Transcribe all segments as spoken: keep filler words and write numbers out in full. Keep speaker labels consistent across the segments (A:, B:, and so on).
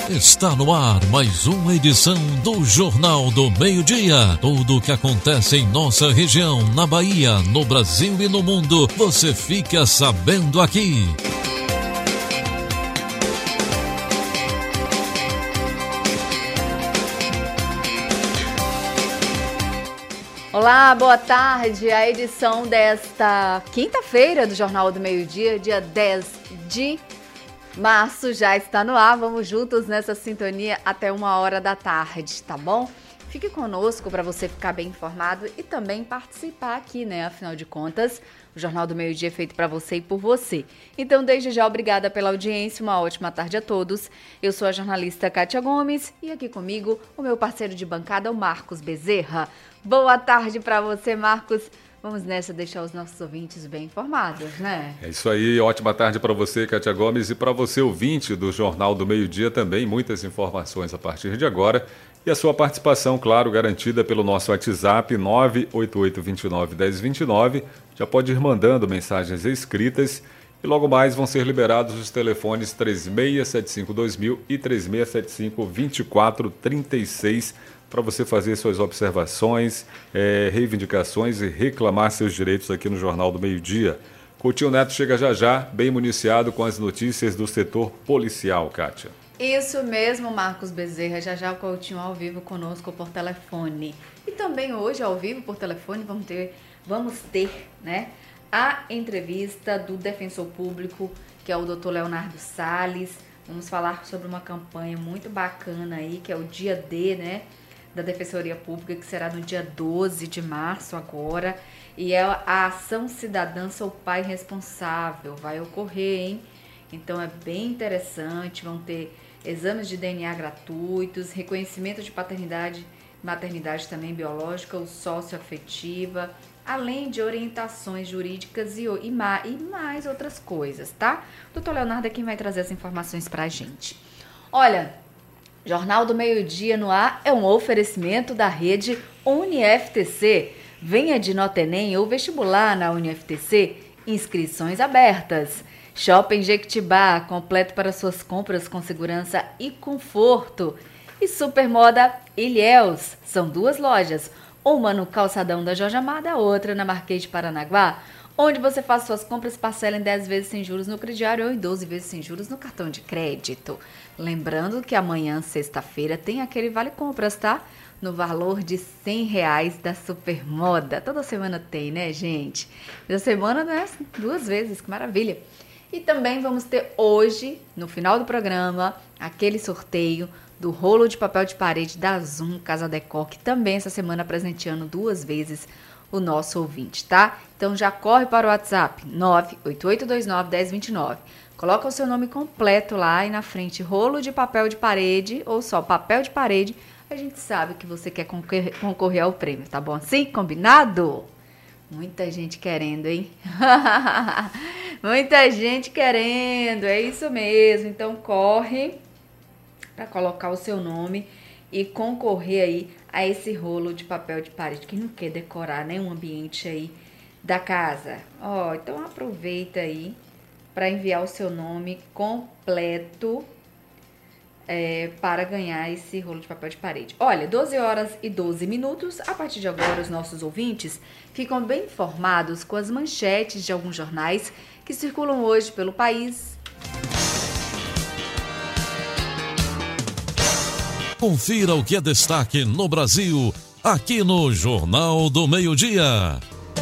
A: Está no ar mais uma edição do Jornal do Meio-Dia. Tudo o que acontece em nossa região, na Bahia, no Brasil e no mundo, você fica sabendo aqui.
B: Olá, boa tarde. A edição desta quinta-feira do Jornal do Meio-Dia, dia dez de março, já está no ar. Vamos juntos nessa sintonia até uma hora da tarde, tá bom? Fique conosco para você ficar bem informado e também participar aqui, né? Afinal de contas, o Jornal do Meio-Dia é feito para você e por você. Então, desde já, obrigada pela audiência, uma ótima tarde a todos. Eu sou a jornalista Kátia Gomes e aqui comigo o meu parceiro de bancada, o Marcos Bezerra. Boa tarde para você, Marcos. Vamos nessa deixar os nossos ouvintes bem informados, né?
C: É isso aí, ótima tarde para você, Kátia Gomes, e para você, ouvinte do Jornal do Meio-Dia também, muitas informações a partir de agora. E a sua participação, claro, garantida pelo nosso WhatsApp nove oito oito, dois nove, um zero dois nove. Já pode ir mandando mensagens escritas e logo mais vão ser liberados os telefones três seis sete cinco dois mil e três seis sete cinco, dois quatro três seis para você fazer suas observações, é, reivindicações e reclamar seus direitos aqui no Jornal do Meio-Dia. Coutinho Neto chega já já, bem municiado com as notícias do setor policial, Kátia.
B: Isso mesmo, Marcos Bezerra. Já já o Coutinho ao vivo conosco por telefone. E também hoje, ao vivo por telefone, vamos ter, vamos ter né, a entrevista do defensor público, que é o doutor Leonardo Salles. Vamos falar sobre uma campanha muito bacana aí, que é o Dia D, né? Da Defensoria Pública, que será no dia doze de março agora, e é a ação cidadã Sou Pai Responsável, vai ocorrer, hein? Então é bem interessante, vão ter exames de D N A gratuitos, reconhecimento de paternidade, maternidade também biológica ou socioafetiva, além de orientações jurídicas e, e, e mais outras coisas, tá? O doutor Leonardo é quem vai trazer as informações pra gente. Olha, Jornal do Meio-Dia no ar é um oferecimento da rede UniFTC. Venha de Notenem ou vestibular na UniFTC. Inscrições abertas. Shopping Jequitibá, completo para suas compras com segurança e conforto. E Supermoda Ilhéus. São duas lojas, uma no Calçadão da Jorge Amado, a outra na Marquês de Paranaguá, onde você faz suas compras, parcela em dez vezes sem juros no crediário ou em doze vezes sem juros no cartão de crédito. Lembrando que amanhã, sexta-feira, tem aquele Vale Compras, tá? No valor de cem reais da Supermoda. Toda semana tem, né, gente? Da semana, né? Duas vezes, que maravilha. E também vamos ter hoje, no final do programa, aquele sorteio do rolo de papel de parede da Zoom Casa Decor, que também essa semana presenteando duas vezes o nosso ouvinte, tá? Então já corre para o WhatsApp nove oito oito dois nove, um zero dois nove. Coloca o seu nome completo lá e na frente rolo de papel de parede ou só papel de parede. A gente sabe que você quer concorrer, concorrer ao prêmio, tá bom assim? Combinado? Muita gente querendo, hein? Muita gente querendo, é isso mesmo. Então corre para colocar o seu nome e concorrer aí a esse rolo de papel de parede. Quem não quer decorar, né, um ambiente aí da casa? Ó, então aproveita aí para enviar o seu nome completo é, para ganhar esse rolo de papel de parede. Olha, doze horas e doze minutos. A partir de agora, os nossos ouvintes ficam bem informados com as manchetes de alguns jornais que circulam hoje pelo país.
A: Confira o que é destaque no Brasil, aqui no Jornal do Meio-Dia.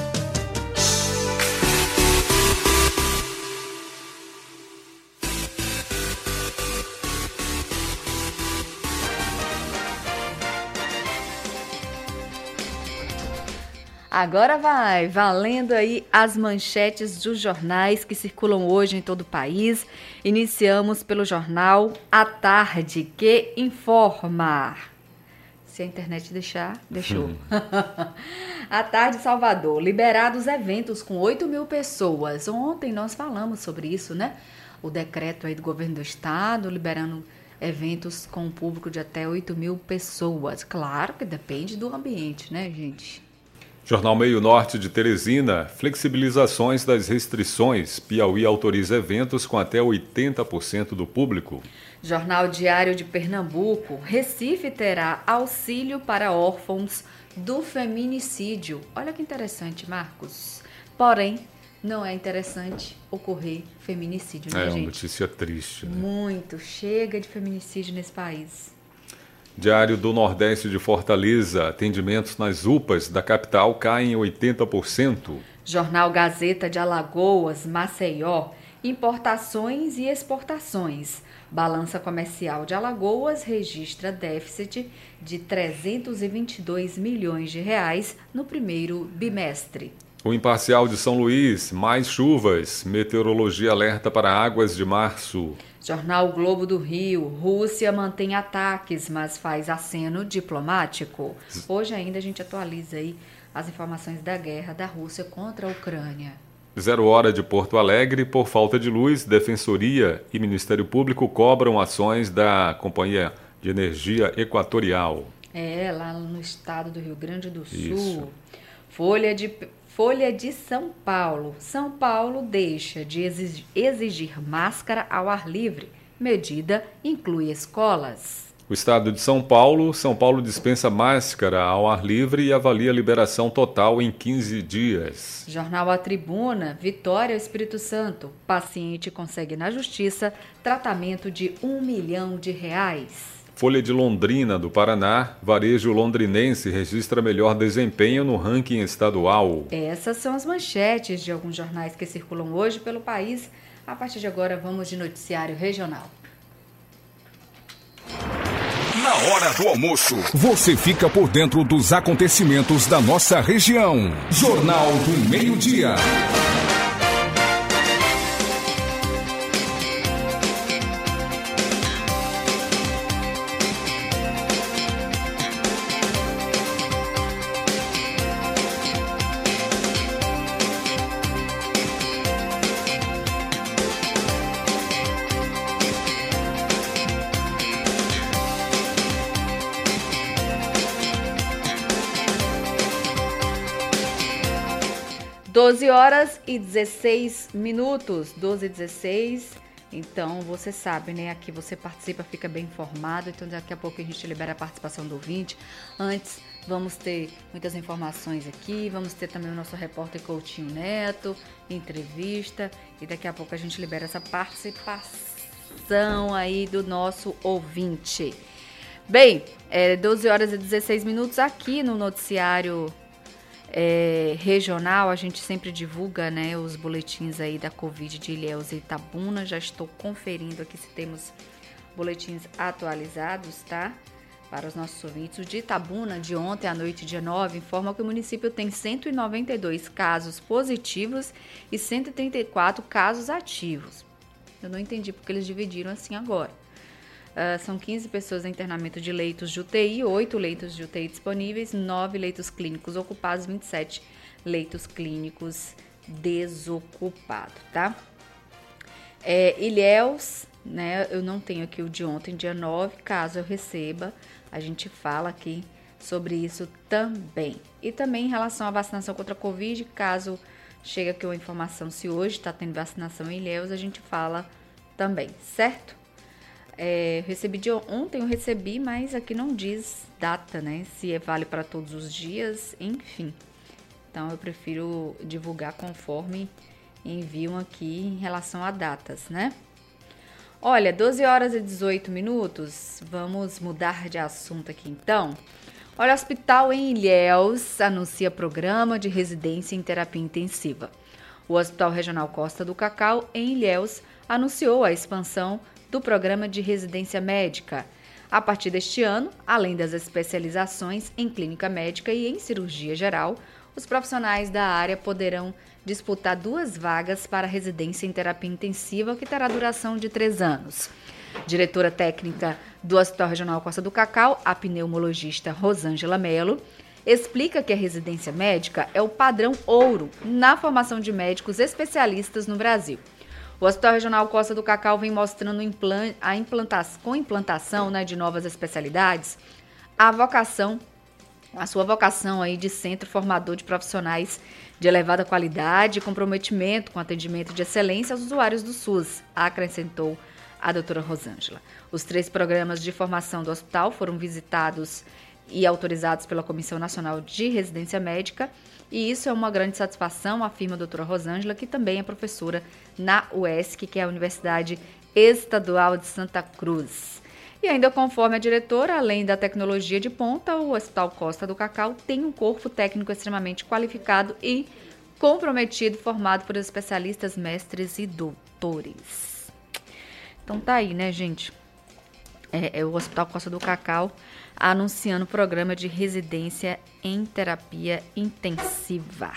B: Agora vai, valendo aí as manchetes dos jornais que circulam hoje em todo o país. Iniciamos pelo jornal A Tarde, que informa. Se a internet deixar, deixou. A Tarde Salvador, liberados eventos com oito mil pessoas. Ontem nós falamos sobre isso, né? O decreto aí do governo do estado, liberando eventos com um público de até oito mil pessoas. Claro que depende do ambiente, né, gente?
C: Jornal Meio Norte de Teresina, flexibilizações das restrições. Piauí autoriza eventos com até oitenta por cento do público.
B: Jornal Diário de Pernambuco, Recife terá auxílio para órfãos do feminicídio. Olha que interessante, Marcos. Porém, não é interessante ocorrer feminicídio, né,
C: é,
B: gente?
C: É uma notícia triste, né?
B: Muito. Chega de feminicídio nesse país.
C: Diário do Nordeste de Fortaleza, atendimentos nas U P As da capital caem oitenta por cento.
B: Jornal Gazeta de Alagoas, Maceió, importações e exportações. Balança comercial de Alagoas registra déficit de trezentos e vinte e dois milhões de reais no primeiro bimestre.
C: O Imparcial de São Luís, mais chuvas, meteorologia alerta para águas de março.
B: Jornal Globo do Rio, Rússia mantém ataques, mas faz aceno diplomático. Hoje ainda a gente atualiza aí as informações da guerra da Rússia contra a Ucrânia.
C: Zero Hora de Porto Alegre, por falta de luz, Defensoria e Ministério Público cobram ações da Companhia de Energia Equatorial.
B: É, lá no estado do Rio Grande do Sul.
C: Isso.
B: Folha de... Folha de São Paulo. São Paulo deixa de exigir máscara ao ar livre. Medida inclui escolas.
C: O estado de São Paulo. São Paulo dispensa máscara ao ar livre e avalia liberação total em quinze dias.
B: Jornal A Tribuna. Vitória ao Espírito Santo. Paciente consegue na justiça tratamento de um milhão de reais.
C: Folha de Londrina, do Paraná, varejo londrinense registra melhor desempenho no ranking estadual.
B: Essas são as manchetes de alguns jornais que circulam hoje pelo país. A partir de agora, vamos de noticiário regional.
D: Na hora do almoço, você fica por dentro dos acontecimentos da nossa região. Jornal do Meio-Dia.
B: doze horas e dezesseis minutos, doze e dezesseis, então você sabe, né, aqui você participa, fica bem informado, então daqui a pouco a gente libera a participação do ouvinte. Antes, vamos ter muitas informações aqui, vamos ter também o nosso repórter Coutinho Neto, entrevista, e daqui a pouco a gente libera essa participação aí do nosso ouvinte. Bem, é doze horas e dezesseis minutos aqui no noticiário É, regional, a gente sempre divulga, né, os boletins aí da Covid de Ilhéus e Itabuna. Já estou conferindo aqui se temos boletins atualizados, tá? Para os nossos ouvintes. O de Itabuna, de ontem à noite, dia nove, informa que o município tem cento e noventa e dois casos positivos e cento e trinta e quatro casos ativos. Eu não entendi porque eles dividiram assim agora. Uh, são quinze pessoas em internamento de leitos de U T I, oito leitos de U T I disponíveis, nove leitos clínicos ocupados, vinte e sete leitos clínicos desocupados, tá? É, Ilhéus, né, eu não tenho aqui o de ontem, dia nove, caso eu receba, a gente fala aqui sobre isso também. E também em relação à vacinação contra a Covid, caso chegue aqui uma informação se hoje está tendo vacinação em Ilhéus, a gente fala também, certo? É, recebi de ontem, eu recebi, mas aqui não diz data, né? Se é vale para todos os dias, enfim. Então, eu prefiro divulgar conforme enviam aqui em relação a datas, né? Olha, doze horas e dezoito minutos, vamos mudar de assunto aqui então. Olha, o hospital em Ilhéus anuncia programa de residência em terapia intensiva. O Hospital Regional Costa do Cacau, em Ilhéus, anunciou a expansão do programa de residência médica. A partir deste ano, além das especializações em clínica médica e em cirurgia geral, os profissionais da área poderão disputar duas vagas para residência em terapia intensiva, que terá duração de três anos. Diretora técnica do Hospital Regional Costa do Cacau, a pneumologista Rosângela Melo, explica que a residência médica é o padrão ouro na formação de médicos especialistas no Brasil. O Hospital Regional Costa do Cacau vem mostrando a implantação, com implantação, né, de novas especialidades, a vocação a sua vocação aí de centro formador de profissionais de elevada qualidade e comprometimento com atendimento de excelência aos usuários do SUS, acrescentou a doutora Rosângela. Os três programas de formação do hospital foram visitados e autorizados pela Comissão Nacional de Residência Médica, e isso é uma grande satisfação, afirma a doutora Rosângela, que também é professora na U E S C, que é a Universidade Estadual de Santa Cruz. E ainda conforme a diretora, além da tecnologia de ponta, o Hospital Costa do Cacau tem um corpo técnico extremamente qualificado e comprometido, formado por especialistas, mestres e doutores. Então tá aí, né, gente? É, é o Hospital Costa do Cacau anunciando o programa de residência em terapia intensiva.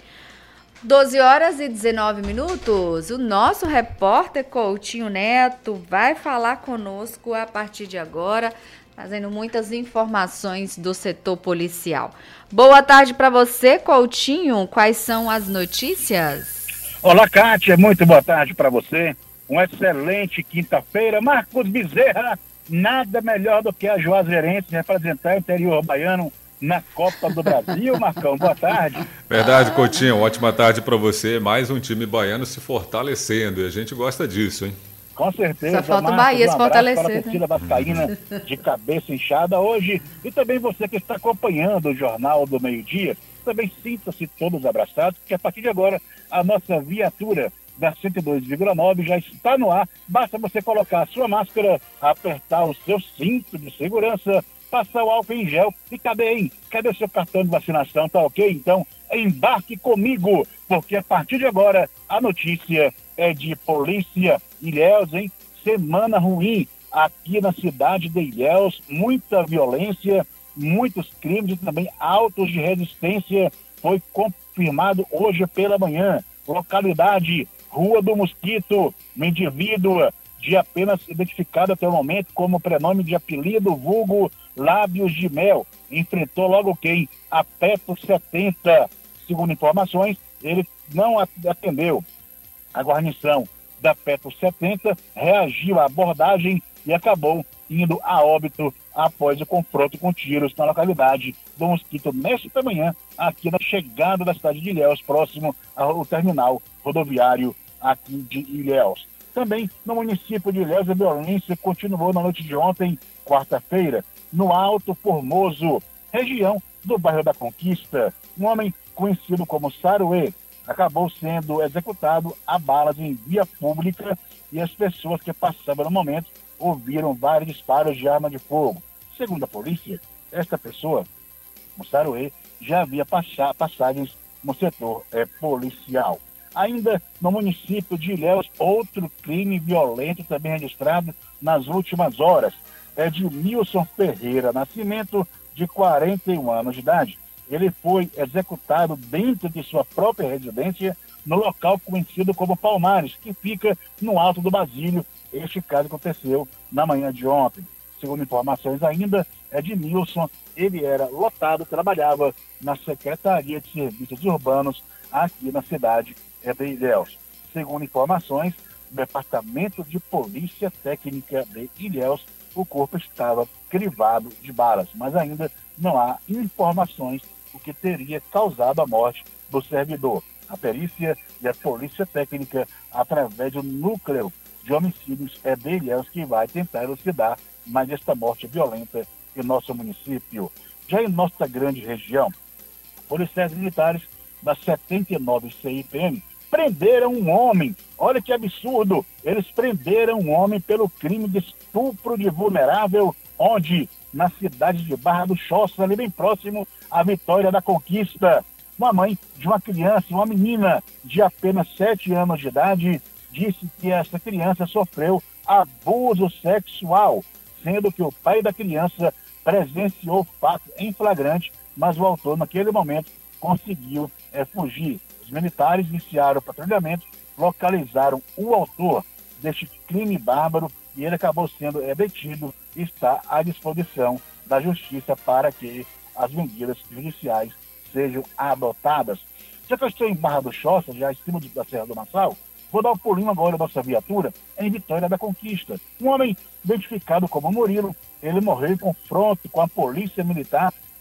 B: doze horas e dezenove minutos, o nosso repórter Coutinho Neto vai falar conosco a partir de agora, trazendo muitas informações do setor policial. Boa tarde para você, Coutinho, quais são as notícias?
E: Olá, Kátia, muito boa tarde para você, uma excelente quinta-feira. Marcos Bezerra, nada melhor do que a Juazeirense representar o interior baiano na Copa do Brasil. Marcão, boa tarde.
C: Verdade, Coutinho, ótima tarde para você. Mais um time baiano se fortalecendo e a gente gosta disso, hein?
E: Com certeza.
B: Só falta o
E: Marcos,
B: Bahia
E: um
B: se fortalecer.
E: Para a torcida vascaína de cabeça inchada hoje, e também você que está acompanhando o Jornal do Meio-Dia, também sinta-se todos abraçados, porque a partir de agora a nossa viatura da cento e dois vírgula nove já está no ar. Basta você colocar a sua máscara, apertar o seu cinto de segurança, passar o álcool em gel e cadê, hein? Cadê o seu cartão de vacinação? Tá ok? Então, embarque comigo, porque a partir de agora a notícia é de Polícia Ilhéus, hein? Semana ruim aqui na cidade de Ilhéus, muita violência, muitos crimes e também autos de resistência, foi confirmado hoje pela manhã. Localidade Rua do Mosquito, um indivíduo de apenas identificado até o momento como prenome de apelido vulgo Lábios de Mel, enfrentou logo quem? A Petro setenta. Segundo informações, ele não atendeu. A guarnição da Petro setenta reagiu à abordagem e acabou indo a óbito após o confronto com tiros na localidade do Mosquito nesta manhã, aqui na chegada da cidade de Ilhéus, próximo ao terminal rodoviário aqui de Ilhéus. Também no município de Ilhéus, a violência continuou na noite de ontem, quarta-feira, no Alto Formoso, região do bairro da Conquista. Um homem conhecido como Saruê acabou sendo executado a balas em via pública e as pessoas que passavam no momento ouviram vários disparos de arma de fogo. Segundo a polícia, esta pessoa, o Saruê, já havia passar, passagens no setor é, policial. Ainda no município de Ilhéus, outro crime violento também registrado nas últimas horas. É de Nilson Ferreira Nascimento, de quarenta e um anos de idade. Ele foi executado dentro de sua própria residência, no local conhecido como Palmares, que fica no Alto do Basílio. Este caso aconteceu na manhã de ontem. Segundo informações ainda, é de Nilson, ele era lotado, trabalhava na Secretaria de Serviços Urbanos aqui na cidade de Ilhéus. Segundo informações do Departamento de Polícia Técnica de Ilhéus, o corpo estava crivado de balas, mas ainda não há informações do que teria causado a morte do servidor. A perícia e a Polícia Técnica, através do núcleo de homicídios, é de Ilhéus que vai tentar elucidar mais esta morte violenta em nosso município. Já em nossa grande região, policiais militares da setenta e nove C I P M prenderam um homem. Olha que absurdo! Eles prenderam um homem pelo crime de estupro de vulnerável, onde? Na cidade de Barra do Choça, ali bem próximo à Vitória da Conquista. Uma mãe de uma criança, uma menina de apenas sete anos de idade, disse que essa criança sofreu abuso sexual, sendo que o pai da criança presenciou o fato em flagrante, mas o autor, naquele momento, conseguiu é, fugir. Os militares iniciaram o patrulhamento, localizaram o autor deste crime bárbaro e ele acabou sendo é, detido e está à disposição da justiça para que as medidas judiciais sejam adotadas. Já que eu estou em Barra do Choça, já em cima da Serra do Massal, vou dar um pulinho agora da nossa viatura em Vitória da Conquista. Um homem identificado como Murilo, ele morreu em confronto com a polícia militar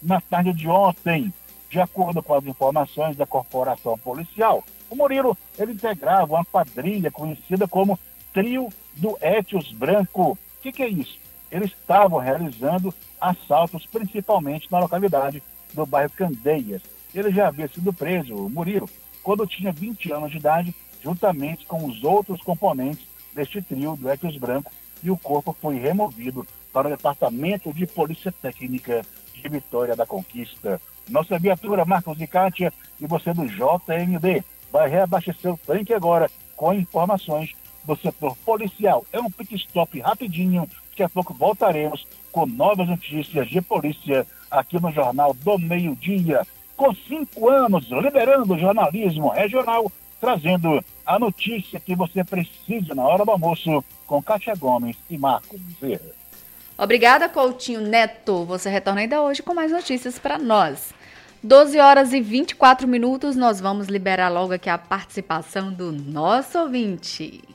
E: na tarde de ontem. De acordo com as informações da corporação policial, o Murilo ele integrava uma quadrilha conhecida como Trio do Etios Branco. O que, que é isso? Eles estavam realizando assaltos principalmente na localidade do bairro Candeias. Ele já havia sido preso, o Murilo, quando tinha vinte anos de idade, juntamente com os outros componentes deste trio do Etios Branco, e o corpo foi removido para o Departamento de Polícia Técnica de Vitória da Conquista. Nossa viatura, Marcos e Kátia, e você do J M D, vai reabastecer o tanque agora com informações do setor policial. É um pit stop rapidinho, daqui a pouco voltaremos com novas notícias de polícia aqui no Jornal do Meio-Dia. Com cinco anos, liberando o jornalismo regional, trazendo a notícia que você precisa na hora do almoço com Kátia Gomes e Marcos Bezerra.
B: Obrigada, Coutinho Neto. Você retorna ainda hoje com mais notícias para nós. doze horas e vinte e quatro minutos, nós vamos liberar logo aqui a participação do nosso ouvinte.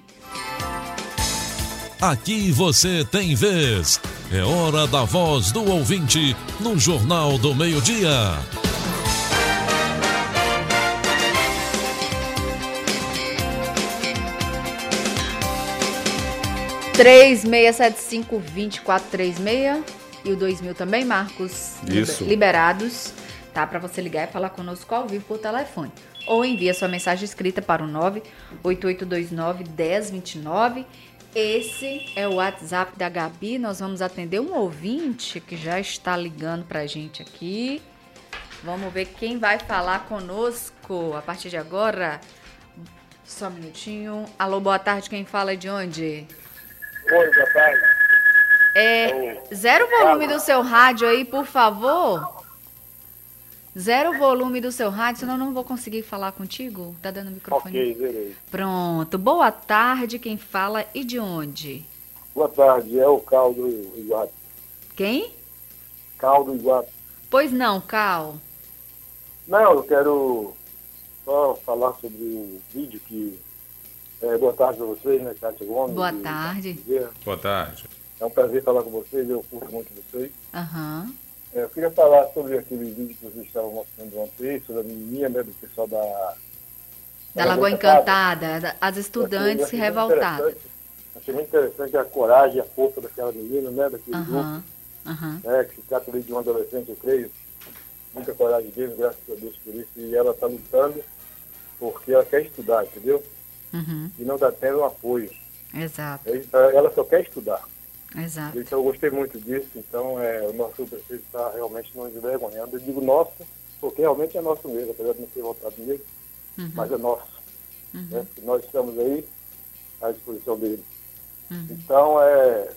A: Aqui você tem vez. É hora da voz do ouvinte no Jornal do Meio-Dia.
B: três seis sete cinco, dois quatro três seis e o dois mil também, Marcos.
C: Isso.
B: Liberados, tá? Para você ligar e falar conosco ao vivo por telefone. Ou envia sua mensagem escrita para o nove oito oito dois nove, um zero dois nove. Esse é o WhatsApp da Gabi. Nós vamos atender um ouvinte que já está ligando pra gente aqui. Vamos ver quem vai falar conosco a partir de agora. Só um minutinho. Alô, boa tarde. Quem fala é de onde?
F: Oi, boa tarde.
B: É, zero o volume do seu rádio aí, por favor. Zero o volume do seu rádio, senão eu não vou conseguir falar contigo. Tá dando o microfone?
F: Ok, zerei.
B: Pronto. Boa tarde. Quem fala e de onde?
F: Boa tarde, é o Caldo Iguape.
B: Quem?
F: Caldo Iguape.
B: Pois não, Cal.
F: Não, eu quero só falar sobre o vídeo que... É, boa tarde para vocês, né, Kátia Gomes?
B: Boa
F: e,
B: tarde.
C: Boa tarde.
F: É um prazer falar com vocês, eu curto muito vocês.
B: Aham.
F: É, eu queria falar sobre aquele vídeo que vocês estavam mostrando ontem, sobre a menininha, né, do pessoal da...
B: Da Lagoa Encantada, da- as estudantes
F: achei, achei
B: revoltadas.
F: muito interessante- Achei muito interessante a coragem e a força daquela menina, né, daquele
B: Aham, aham.
F: grupo, né, que se trata ali de um adolescente, eu creio. Muita coragem dele, graças a Deus por isso. E ela está lutando porque ela quer estudar, entendeu?
B: Uhum.
F: E não está tendo um apoio.
B: Exato,
F: Ela só quer estudar.
B: exato.
F: Então eu gostei muito disso. Então é, o nosso prefeito está realmente nos envergonhando. Eu digo nosso, porque realmente é nosso mesmo, apesar de não ter votado nele,
B: Uhum.
F: mas é nosso.
B: Uhum.
F: Né? Nós estamos aí à disposição dele.
B: Uhum.
F: Então é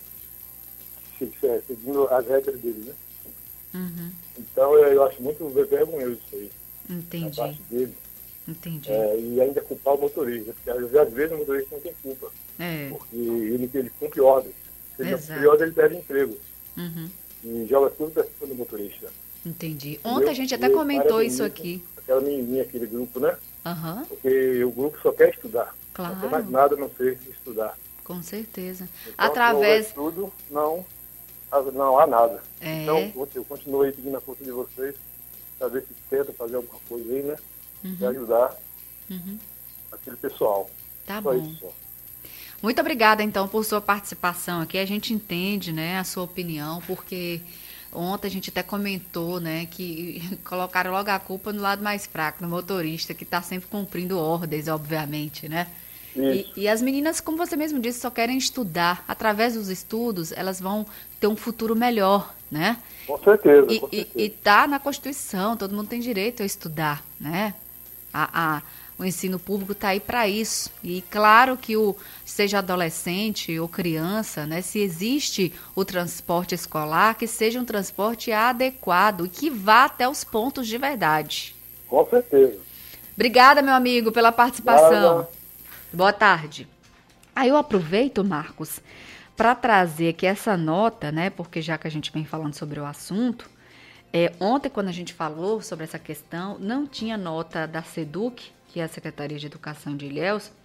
F: se- se- seguindo as regras dele, né?
B: Uhum.
F: Então eu, eu acho muito vergonhoso isso aí, da
B: Entendi,
F: parte dele.
B: entendi.
F: É, e ainda culpar o motorista, porque às às vezes o motorista não tem culpa,
B: É.
F: porque ele, ele cumpre ordens. Se ele não
B: Exato.
F: cumpre ordem, ele perde emprego.
B: Uhum.
F: E joga tudo pra cima do motorista.
B: Entendi. Ontem a gente até
F: E
B: comentou
F: para
B: isso
F: menina,
B: aqui.
F: Aquela menininha, aquele grupo, né?
B: Aham,
F: Porque o grupo só quer estudar. Não tem mais
B: claro,
F: nada a não ser estudar.
B: com certeza.
F: Então,
B: Através...
F: se não houver estudo, não, não há nada.
B: É.
F: Então, eu continuo aí pedindo a força de vocês, para ver se tenta fazer alguma coisa aí, né? Para
B: Uhum.
F: ajudar
B: Uhum.
F: aquele pessoal.
B: Tá
F: Só
B: bom.
F: isso só.
B: Muito obrigada, então, por sua participação aqui. A gente entende, né, a sua opinião, porque ontem a gente até comentou, né, que colocaram logo a culpa no lado mais fraco, no motorista, que está sempre cumprindo ordens, obviamente, né? E,
F: Isso.
B: e as meninas, como você mesmo disse, só querem estudar. Através dos estudos, elas vão ter um futuro melhor, né?
F: Com certeza,
B: E,
F: com
B: e,
F: certeza.
B: e tá na Constituição, todo mundo tem direito a estudar, né? A, a, o ensino público está aí para isso. E claro que o seja adolescente ou criança, né? Se existe o transporte escolar, que seja um transporte adequado e que vá até os pontos de verdade.
F: Com certeza.
B: Obrigada, meu amigo, pela participação.
F: Nada.
B: Boa tarde. Aí eu aproveito, Marcos, para trazer aqui essa nota, né? Porque já que a gente vem falando sobre o assunto, é, ontem, quando a gente falou sobre essa questão, não tinha nota da SEDUC, que é a Secretaria de Educação de Ilhéus,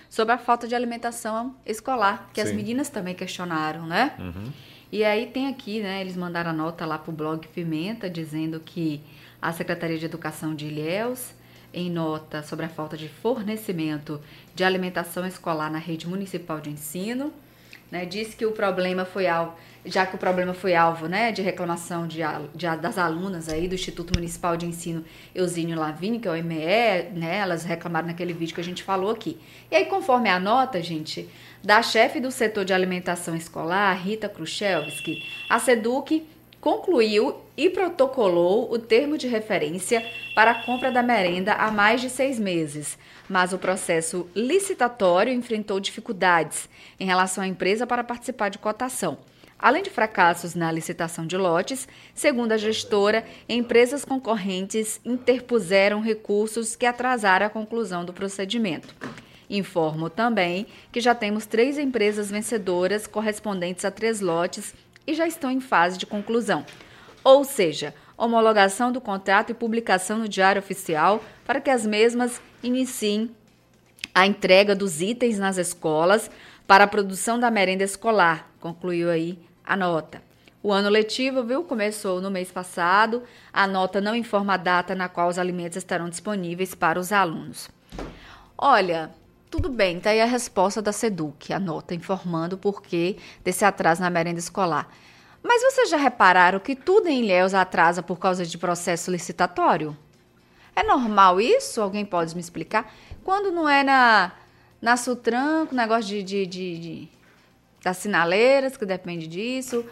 B: sobre a falta de alimentação escolar, que Sim. as meninas também questionaram, né? Uhum. E aí tem aqui, né, eles mandaram a nota lá para o blog Pimenta, dizendo que a Secretaria de Educação de Ilhéus, em nota sobre a falta de fornecimento de alimentação escolar na rede municipal de ensino, né, disse que o problema foi alvo, já que o problema foi alvo, né, de reclamação de, de, das alunas aí do Instituto Municipal de Ensino Eusínio Lavigne, que é o I M E, né, elas reclamaram naquele vídeo que a gente falou aqui. E aí, conforme a nota, gente, da chefe do setor de alimentação escolar, Rita Kruszewski, a SEDUC concluiu e protocolou o termo de referência para a compra da merenda há mais de seis meses, mas o processo licitatório enfrentou dificuldades em relação à empresa para participar de cotação. Além de fracassos na licitação de lotes, segundo a gestora, empresas concorrentes interpuseram recursos que atrasaram a conclusão do procedimento. Informo também que já temos três empresas vencedoras correspondentes a três lotes e já estão em fase de conclusão. Ou seja, homologação do contrato e publicação no Diário Oficial para que as mesmas iniciem a entrega dos itens nas escolas para a produção da merenda escolar, concluiu aí a nota. O ano letivo, viu, começou no mês passado. A nota não informa a data na qual os alimentos estarão disponíveis para os alunos. Olha, tudo bem, tá aí a resposta da SEDUC, a nota informando o porquê desse atraso na merenda escolar. Mas vocês já repararam que tudo em Ilhéus atrasa por causa de processo licitatório? É normal isso? Alguém pode me explicar? Quando não é na, na Sutran, com negócio de, de, de, de das sinaleiras, que depende disso,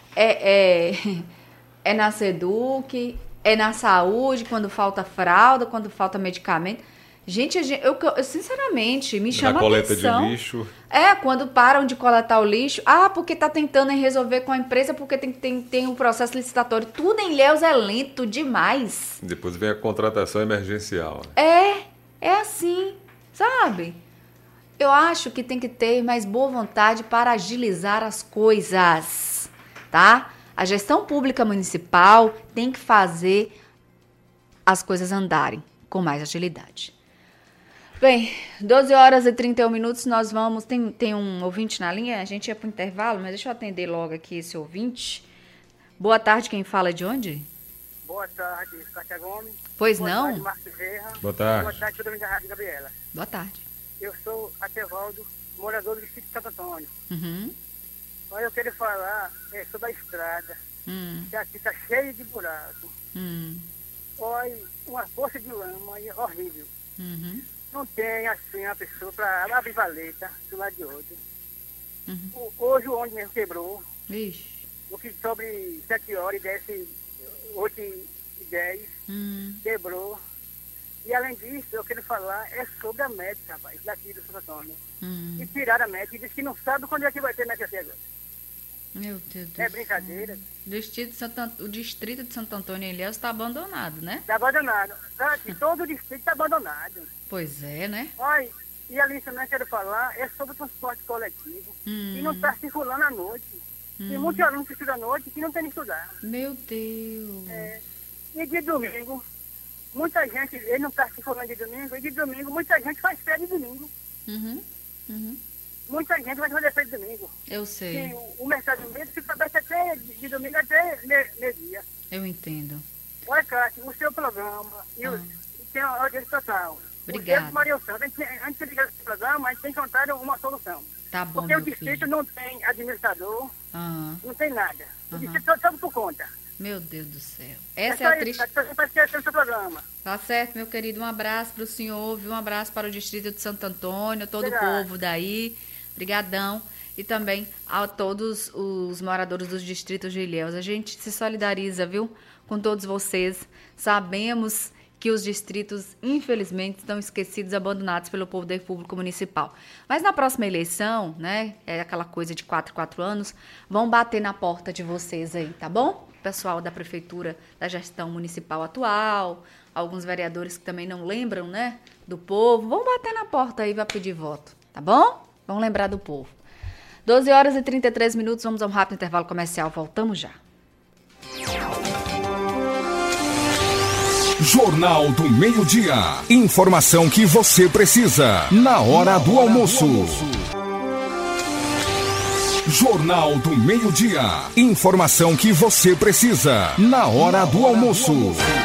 B: é, é, é na SEDUC, é na saúde, quando falta fralda, quando falta medicamento. Gente, eu, eu sinceramente, me chama a atenção. Na coleta de lixo. É, quando param de coletar o lixo. Ah, porque tá tentando resolver com a empresa, porque tem, tem, tem um processo licitatório. Tudo em Ilhéus é lento demais.
C: Depois vem a contratação emergencial.
B: É, é assim, sabe? Eu acho que tem que ter mais boa vontade para agilizar as coisas, tá? A gestão pública municipal tem que fazer as coisas andarem com mais agilidade. Bem, doze horas e trinta e um minutos, nós vamos... Tem, tem um ouvinte na linha, a gente ia para o intervalo, mas deixa eu atender logo aqui esse ouvinte. Boa tarde, quem fala é de onde?
G: Boa tarde, Cátia Gomes.
B: Pois
G: Boa
B: não?
G: Tarde, Marcos Bezerra.
C: Boa tarde.
G: Boa tarde, toda a Rádio Gabriela.
B: Boa tarde.
G: Eu sou Atevaldo, morador do distrito de Santo Antônio.
B: Uhum.
G: Mas eu quero falar é, sobre a estrada,
B: hum.
G: que aqui está cheia de buraco.
B: Hum.
G: Olha, uma força de lama e horrível.
B: Uhum.
G: Não tem assim a pessoa para abrir valeta do lado de outro.
B: Uhum.
G: O, hoje o ônibus mesmo quebrou.
B: Vixe.
G: O que sobre sete horas e desce oito e dez.
B: Hum.
G: Quebrou. E além disso, eu quero falar é sobre a médica, rapaz, daqui do Santo Antônio.
B: Hum.
G: E tiraram a médica e disse que não sabe quando é que vai ter médica aqui agora.
B: Meu Deus do
G: É
B: céu.
G: brincadeira.
B: O distrito de Santo, Ant- o distrito de Santo Antônio em Ilhéus está abandonado, né?
G: Está abandonado. Aqui, todo o distrito está abandonado.
B: Pois é, né?
G: Olha, e ali também quero falar é sobre o transporte coletivo.
B: Hum.
G: E não está circulando à noite. Tem
B: Hum.
G: muitos alunos que estudam à noite que não tem que estudar.
B: Meu Deus.
G: É, e de domingo, muita gente, ele não está circulando de domingo, e de domingo muita gente faz férias de domingo.
B: Uhum. Uhum.
G: Muita gente vai fazer férias de domingo.
B: Eu sei.
G: E o, o mercado mesmo fica aberto até de, de domingo até meio-dia.
B: Eu entendo.
G: Olha, Cátia, o seu programa e, o,
B: Ah.
G: e tem a audiência total.
B: Obrigada.
G: O Maria Santos, antes, antes de ligar esse programa, a gente tem que encontrar uma solução.
B: Tá bom,
G: Porque o
B: meu
G: distrito
B: filho.
G: não tem administrador,
B: Ah,
G: não tem nada. O
B: Aham.
G: distrito só sabe por conta.
B: meu Deus do céu.
G: É
B: Essa
G: só
B: é a
G: isso,
B: triste...
G: Cátia, para esquecer o seu programa.
B: Tá certo, meu querido. Um abraço para o senhor, viu? Um abraço para o distrito de Santo Antônio, todo
G: Obrigado.
B: o povo daí. Brigadão. E também a todos os moradores dos distritos de Ilhéus. A gente se solidariza, viu? Com todos vocês. Sabemos que os distritos, infelizmente, estão esquecidos, abandonados pelo poder público municipal. Mas na próxima eleição, né? É aquela coisa de quatro, quatro anos, vão bater na porta de vocês aí, tá bom? Pessoal da prefeitura, da gestão municipal atual, alguns vereadores que também não lembram, né, do povo, vão bater na porta aí e vai pedir voto, tá bom? Vamos lembrar do povo. doze horas e trinta e três minutos, vamos a um rápido intervalo comercial, voltamos já.
D: Jornal do Meio-Dia. Informação que você precisa na hora do almoço. Jornal do Meio-Dia. Informação que você precisa na hora do almoço.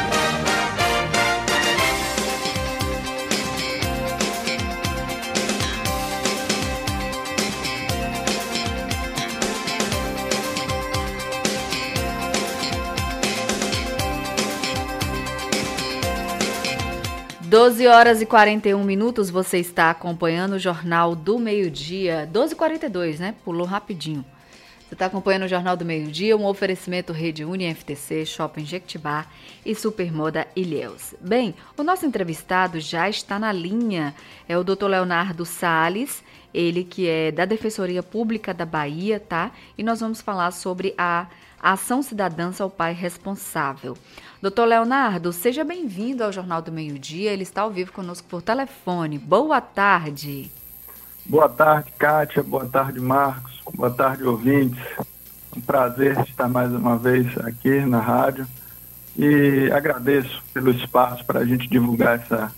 B: doze horas e quarenta e um minutos, você está acompanhando o Jornal do Meio-Dia. doze e quarenta e dois, né? Pulou rapidinho. Você está acompanhando o Jornal do Meio-Dia, um oferecimento Rede Uni F T C, Shopping Jequitibá e Supermoda Ilhéus. Bem, o nosso entrevistado já está na linha, é o doutor Leonardo Salles, ele que é da Defensoria Pública da Bahia, tá? E nós vamos falar sobre a Ação Cidadã ao Pai Responsável. Doutor Leonardo, seja bem-vindo ao Jornal do Meio-Dia. Ele está ao vivo conosco por telefone. Boa tarde.
H: Boa tarde, Kátia. Boa tarde, Marcos. Boa tarde, ouvintes. Um prazer estar mais uma vez aqui na rádio. E agradeço pelo espaço para a gente divulgar essa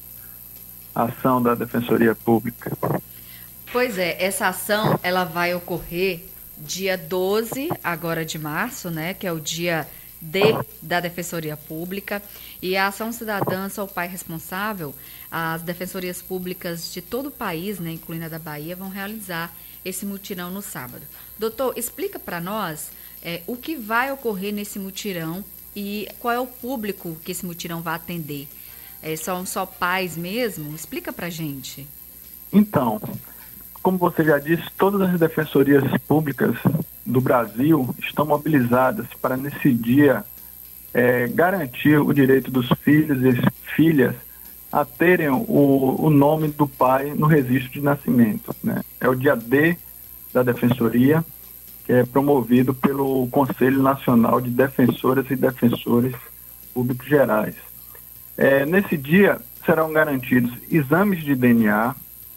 H: ação da Defensoria Pública.
B: Pois é, essa ação ela vai ocorrer dia doze, agora de março, né, que é o dia D da Defensoria Pública, e a Ação Cidadã ao Pai Responsável, as defensorias públicas de todo o país, né, incluindo a da Bahia, vão realizar esse mutirão no sábado. Doutor, explica para nós é, o que vai ocorrer nesse mutirão e qual é o público que esse mutirão vai atender. É, são só pais mesmo? Explica para a gente.
H: Então, como você já disse, todas as defensorias públicas do Brasil estão mobilizadas para, nesse dia, é, garantir o direito dos filhos e filhas a terem o, o nome do pai no registro de nascimento, né? É o dia D da Defensoria, que é promovido pelo Conselho Nacional de Defensoras e Defensores Públicos Gerais. É, nesse dia serão garantidos exames de D N A,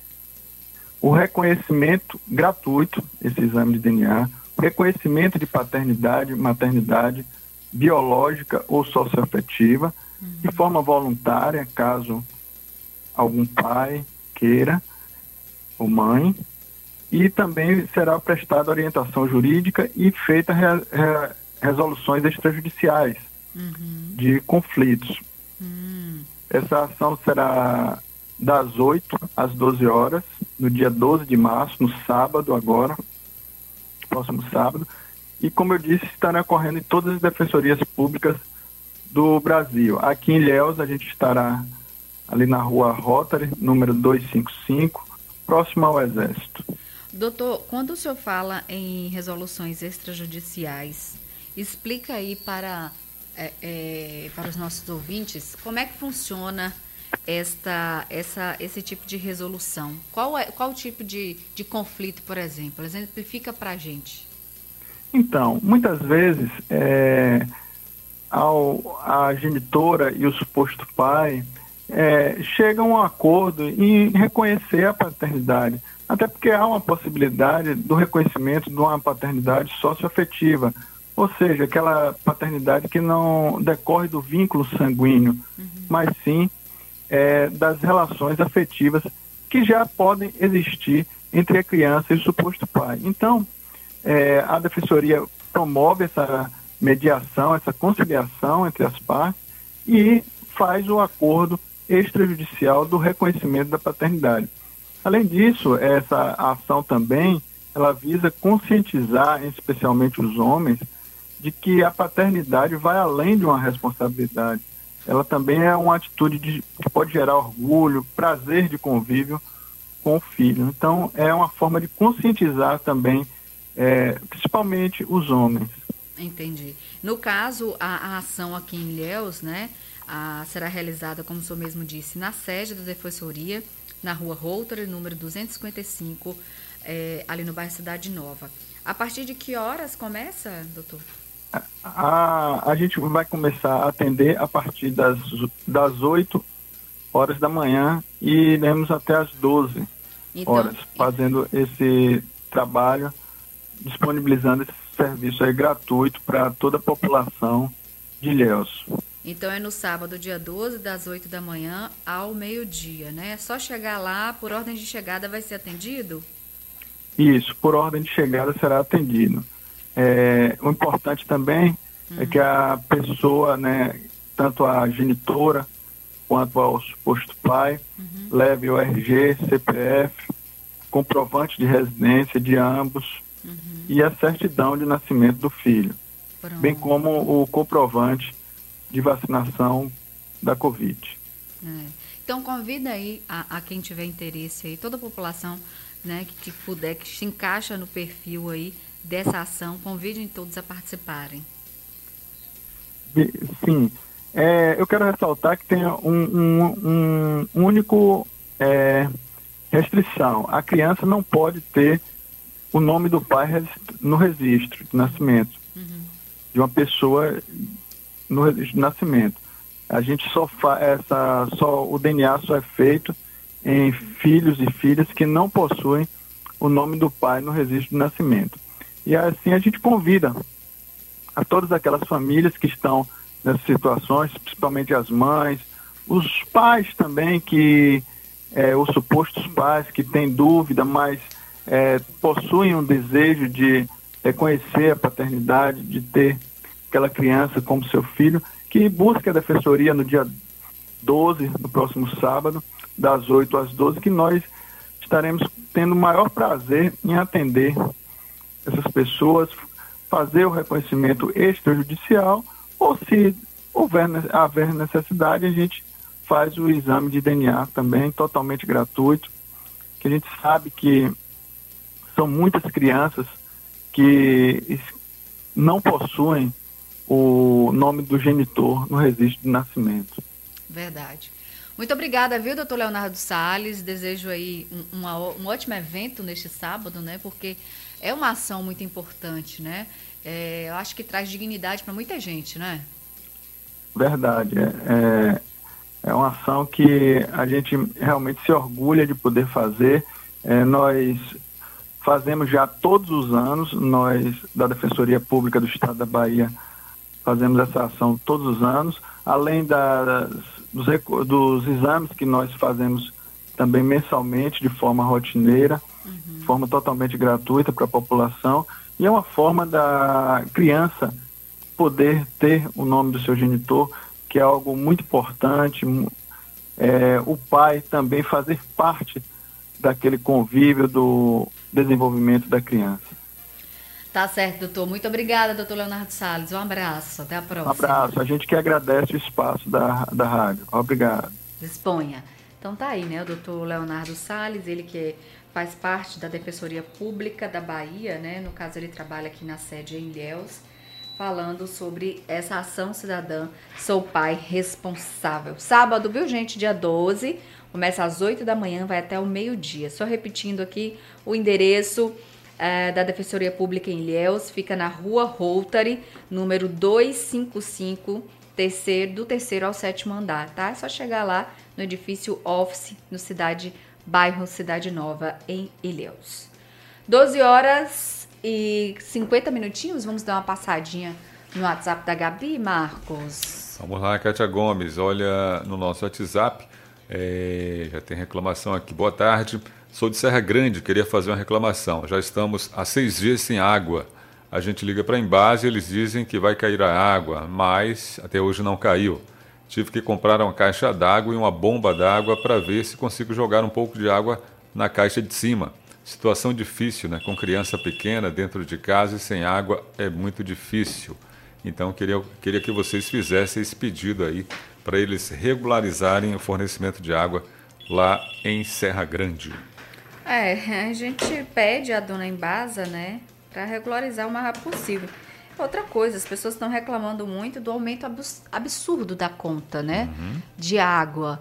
H: o reconhecimento gratuito, esse exame de D N A, reconhecimento de paternidade, maternidade, biológica ou socioafetiva, uhum. de forma voluntária, caso algum pai queira, ou mãe, e também será prestada orientação jurídica e feita re, re, resoluções extrajudiciais uhum. de conflitos. Uhum. Essa ação será das oito às doze horas, no dia doze de março, no sábado agora, próximo sábado, e como eu disse, estará ocorrendo em todas as defensorias públicas do Brasil. Aqui em Ilhéus a gente estará ali na rua Rotary, número duzentos e cinquenta e cinco, próximo ao Exército.
B: Doutor, quando o senhor fala em resoluções extrajudiciais, explica aí para, é, é, para os nossos ouvintes como é que funciona esta, essa, esse tipo de resolução. Qual é qual tipo de, de conflito, por exemplo? Exemplifica para a gente.
H: Então, muitas vezes, é, ao, a genitora e o suposto pai é, chegam a um acordo em reconhecer a paternidade, até porque há uma possibilidade do reconhecimento de uma paternidade socioafetiva, ou seja, aquela paternidade que não decorre do vínculo sanguíneo, uhum. mas sim É, das relações afetivas que já podem existir entre a criança e o suposto pai. Então, é, a Defensoria promove essa mediação, essa conciliação entre as partes e faz o acordo extrajudicial do reconhecimento da paternidade. Além disso, essa ação também, ela visa conscientizar, especialmente os homens, de que a paternidade vai além de uma responsabilidade. Ela também é uma atitude de, que pode gerar orgulho, prazer de convívio com o filho. Então, é uma forma de conscientizar também, é, principalmente os homens.
B: Entendi. No caso, a, a ação aqui em Ilhéus, né, a, será realizada, como o senhor mesmo disse, na sede da Defensoria, na rua Rotary, número duzentos e cinquenta e cinco, é, ali no bairro Cidade Nova. A partir de que horas começa, doutor?
H: A, a gente vai começar a atender a partir das, das oito horas da manhã e iremos até as doze então, horas, fazendo esse trabalho, disponibilizando esse serviço aí gratuito para toda a população de Ilhéus.
B: Então é no sábado, dia doze, das oito da manhã ao meio-dia, né? É só chegar lá, por ordem de chegada vai ser atendido?
H: Isso, por ordem de chegada será atendido. É, o importante também uhum. é que a pessoa, né, tanto a genitora quanto ao suposto pai, uhum. leve o R G, C P F, comprovante de residência de ambos uhum. e a certidão de nascimento do filho, Pronto. bem como o comprovante de vacinação da Covid.
B: É. Então convida aí a, a quem tiver interesse aí, toda a população, né, que, que puder, que se encaixa no perfil aí dessa ação, convidem todos a participarem.
H: Sim, é, eu quero ressaltar que tem um, um, um único é, restrição. A criança não pode ter o nome do pai no registro de nascimento, uhum. de uma pessoa no registro de nascimento. A gente só faz essa, só o D N A só é feito em filhos e filhas que não possuem o nome do pai no registro de nascimento. E assim a gente convida a todas aquelas famílias que estão nessas situações, principalmente as mães, os pais também, que é, os supostos pais que têm dúvida, mas é, possuem um desejo de reconhecer a paternidade, de ter aquela criança como seu filho, que busque a defensoria no dia doze, no próximo sábado, das oito às doze, que nós estaremos tendo o maior prazer em atender essas pessoas, fazer o reconhecimento extrajudicial, ou se houver haver necessidade, a gente faz o exame de D N A também, totalmente gratuito, que a gente sabe que são muitas crianças que não possuem o nome do genitor no registro de nascimento.
B: Verdade. Muito obrigada, viu, doutor Leonardo Salles? Desejo aí um, uma, um ótimo evento neste sábado, né? Porque é uma ação muito importante, né? É, eu acho que traz dignidade para muita gente, né?
H: Verdade. É, é uma ação que a gente realmente se orgulha de poder fazer. É, nós fazemos já todos os anos, nós da Defensoria Pública do Estado da Bahia fazemos essa ação todos os anos, além das, dos, dos exames que nós fazemos também mensalmente, de forma rotineira, uhum. de forma totalmente gratuita para a população, e é uma forma da criança poder ter o nome do seu genitor, que é algo muito importante, é, o pai também fazer parte daquele convívio do desenvolvimento da criança.
B: Tá certo, doutor. Muito obrigada, doutor Leonardo Salles. Um abraço. Até a próxima.
H: Um abraço. A gente que agradece o espaço da, da rádio. Obrigado.
B: Disponha. Então tá aí, né? O doutor Leonardo Salles, ele que faz parte da Defensoria Pública da Bahia, né? No caso, ele trabalha aqui na sede em Ilhéus, falando sobre essa ação cidadã Sou Pai Responsável. Sábado, viu, gente? Dia doze. Começa às oito da manhã, vai até o meio-dia. Só repetindo aqui o endereço é, da Defensoria Pública em Ilhéus, fica na Rua Rotary, número duzentos e cinquenta e cinco, terceiro, do terceiro ao sétimo andar, tá? É só chegar lá no edifício Office, no Cidade, bairro Cidade Nova, em Ilhéus. doze horas e cinquenta minutinhos, vamos dar uma passadinha no WhatsApp da Gabi, Marcos.
C: Vamos lá, Kátia Gomes, olha no nosso WhatsApp. É, já tem reclamação aqui. Boa tarde, sou de Serra Grande, queria fazer uma reclamação. Já estamos há seis dias sem água. A gente liga para a Embase, eles dizem que vai cair a água, mas até hoje não caiu. Tive que comprar uma caixa d'água e uma bomba d'água para ver se consigo jogar um pouco de água na caixa de cima. Situação difícil, né? Com criança pequena dentro de casa e sem água é muito difícil. Então, queria, queria que vocês fizessem esse pedido aí para eles regularizarem o fornecimento de água lá em Serra Grande.
B: É, a gente pede a dona Embasa, né, para regularizar o mais rápido possível. Outra coisa, as pessoas estão reclamando muito do aumento absurdo da conta, né, uhum. de água.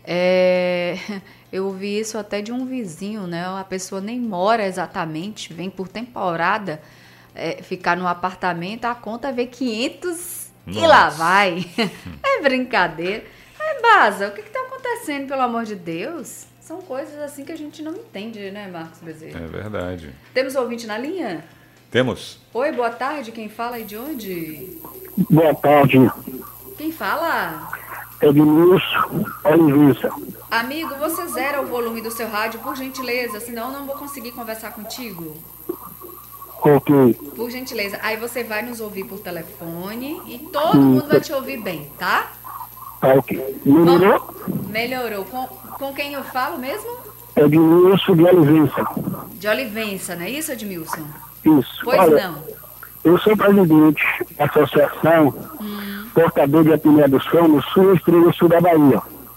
B: É, eu ouvi isso até de um vizinho, né, a pessoa nem mora exatamente, vem por temporada é, ficar no apartamento, a conta vê quinhentos Nossa. E lá vai. É brincadeira. É, Baza, o que está acontecendo, pelo amor de Deus? São coisas assim que a gente não entende, né, Marcos Bezerra?
C: É verdade.
B: Temos ouvinte na linha?
C: Temos.
B: Oi, boa tarde. Quem fala e de onde?
I: Boa tarde.
B: Quem fala?
I: Edmilson Oliveira.
B: Amigo, você zera o volume do seu rádio, por gentileza, senão eu não vou conseguir conversar contigo.
I: Ok.
B: Por gentileza. Aí você vai nos ouvir por telefone e todo hum, mundo vai te ouvir bem, tá?
I: Ok. Melhorou?
B: Melhorou. Com, com quem eu falo mesmo?
I: Edmilson de Olivença.
B: De Olivença, não é isso, Edmilson?
I: Isso.
B: Pois
I: Olha,
B: não.
I: Eu sou presidente da Associação hum. Portador de Apneia do Sono Sul Extremo Sul da Bahia.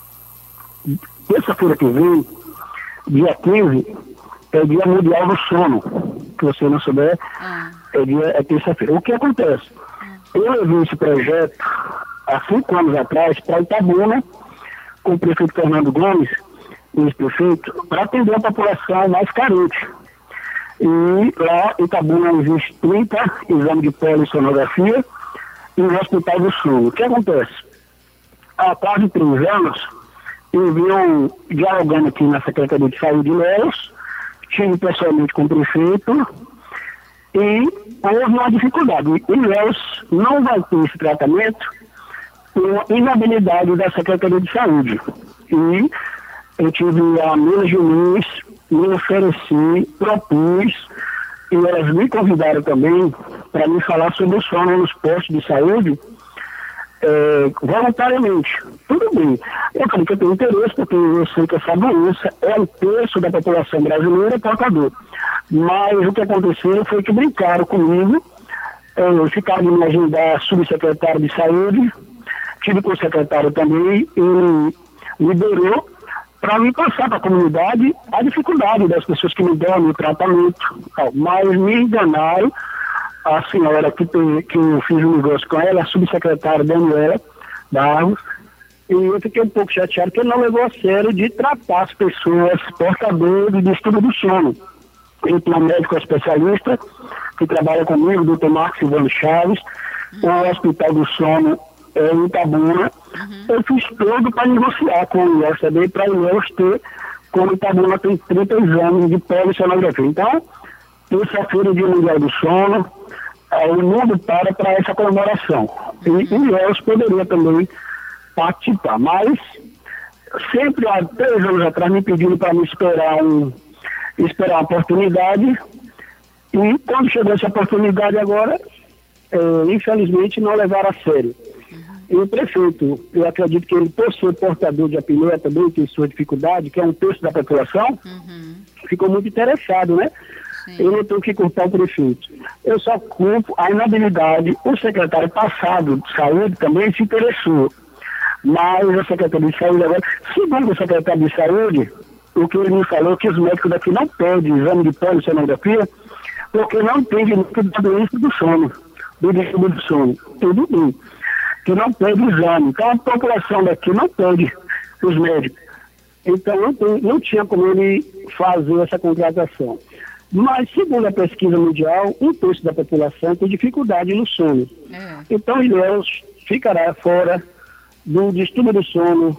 I: Terça-feira que vem, dia quinze, é dia mundial do sono. Se você não souber, ah. é, dia, é terça-feira. O que acontece? Ah. Eu levei esse projeto há cinco anos atrás para Itabuna, com o prefeito Fernando Gomes, ex-prefeito, para atender a população mais carente. E lá em Itabuna existe trinta exames de polissonografia e o Hospital do Sono. O que acontece? Há quase três anos, eu vim dialogando aqui na Secretaria de Saúde de Ilhéus, estive pessoalmente com o prefeito e houve uma dificuldade. Ilhéus não vai ter esse tratamento por inabilidade da Secretaria de Saúde. E eu tive a Mila Juiz, me ofereci, propus, e elas me convidaram também para me falar sobre o sono nos postos de saúde é, voluntariamente. Tudo bem. Eu falei que eu tenho interesse, porque eu sei que essa doença é um terço da população brasileira portador. Mas o que aconteceu foi que brincaram comigo, é, ficaram de me agendar subsecretário de saúde, tive com o secretário também, ele liberou para me passar para a comunidade a dificuldade das pessoas que me dão o tratamento. Mas me enganaram, a senhora que, tem, que eu fiz um negócio com ela, a subsecretária Daniela Barros, e eu fiquei um pouco chateado porque não levou a sério de tratar as pessoas portadoras de distúrbio do sono. Eu tenho um médico especialista que trabalha comigo, o doutor Marcos Silvano Chaves, o Hospital do Sono é, em Itabuna. Uhum. Eu fiz tudo para negociar com o I E L S também, para o I E L S ter, como Itabuna tem trinta exames de polissonografia. Então, terça-feira, dia mundial do sono, é, o mundo para para essa comemoração. Uhum. E o I E L S poderia também participar. Mas, sempre há três anos atrás, me pediram para me esperar, um, esperar uma oportunidade. E quando chegou essa oportunidade agora, é, infelizmente não levaram a sério. E o prefeito, eu acredito que ele, por ser portador de apneia, também tem sua dificuldade, que é um terço da população, uhum. ficou muito interessado, né? Sim. Eu não tenho que culpar o prefeito. Eu só culpo a inabilidade. O secretário passado de saúde também se interessou. Mas a secretaria de saúde agora, segundo o secretário de saúde, o que ele me falou é que os médicos daqui não pedem exame de polissonografia porque não tem direito da doença do sono, do distúrbio do sono. Tudo bem. Que não pede exame. Então a população daqui não pede os médicos. Então não, tem, não tinha como ele fazer essa contratação. Mas, segundo a pesquisa mundial, um terço da população tem dificuldade no sono. É. Então Ilhéus ficará fora do distúrbio do sono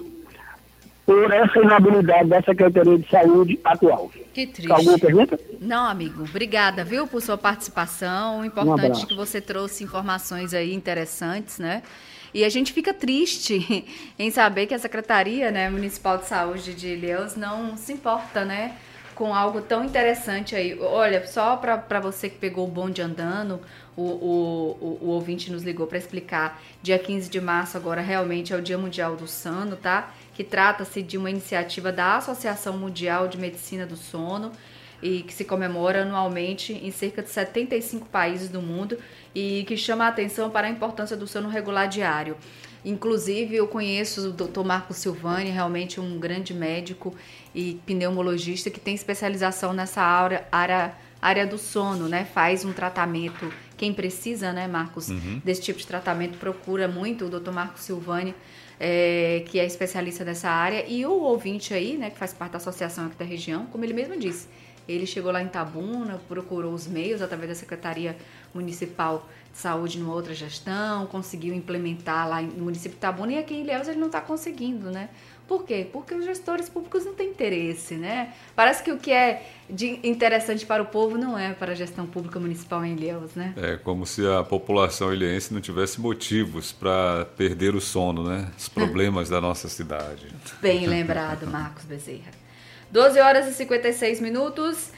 I: por essa inabilidade da Secretaria de Saúde atual.
B: Que triste.
I: Alguma pergunta?
B: Não, amigo. Obrigada, viu, por sua participação. Importante um que você trouxe informações aí interessantes, né? E a gente fica triste em saber que a Secretaria, né, Municipal de Saúde de Ilhéus não se importa, né, com algo tão interessante aí. Olha, só para você que pegou o bonde andando, o, o, o, o ouvinte nos ligou para explicar. Dia quinze de março agora realmente é o Dia Mundial do Sono, tá? Que trata-se de uma iniciativa da Associação Mundial de Medicina do Sono e que se comemora anualmente em cerca de setenta e cinco países do mundo e que chama a atenção para a importância do sono regular diário. Inclusive, eu conheço o doutor Marcos Silvani, realmente um grande médico e pneumologista que tem especialização nessa área, área, área do sono, né? Faz um tratamento, quem precisa, né, Marcos, uhum. desse tipo de tratamento, procura muito o doutor Marcos Silvani, é, que é especialista nessa área. E o ouvinte aí, né, que faz parte da associação aqui da região, como ele mesmo disse, Ele chegou lá em Itabuna, procurou os meios através da Secretaria Municipal de Saúde numa outra gestão, conseguiu implementar lá no município de Itabuna, e aqui em Ilhéus ele não está conseguindo, né? Por quê? Porque os gestores públicos não têm interesse, né? Parece que o que é de interessante para o povo não é para a gestão pública municipal em Ilhéus, né?
C: É como se a população ilhéense não tivesse motivos para perder o sono, né? Os problemas da nossa cidade.
B: Bem lembrado, Marcos Bezerra. doze horas e cinquenta e seis minutos.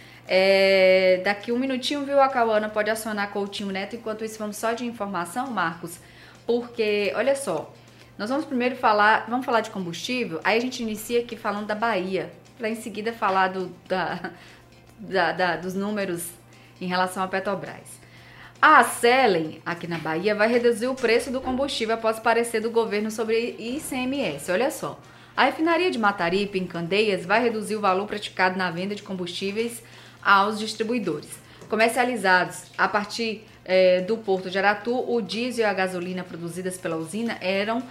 B: É, daqui um minutinho, viu, a Cauana pode acionar Coutinho Neto. Enquanto isso, vamos só de informação, Marcos, porque, olha só, nós vamos primeiro falar, vamos falar de combustível, aí a gente inicia aqui falando da Bahia, para em seguida falar do, da, da, da, dos números em relação à Petrobras. A Acelen, aqui na Bahia, vai reduzir o preço do combustível após parecer do governo sobre I C M S. Olha só, a refinaria de Mataripe, em Candeias, vai reduzir o valor praticado na venda de combustíveis aos distribuidores. Comercializados a partir é, do Porto de Aratu, o diesel e a gasolina produzidas pela usina eram,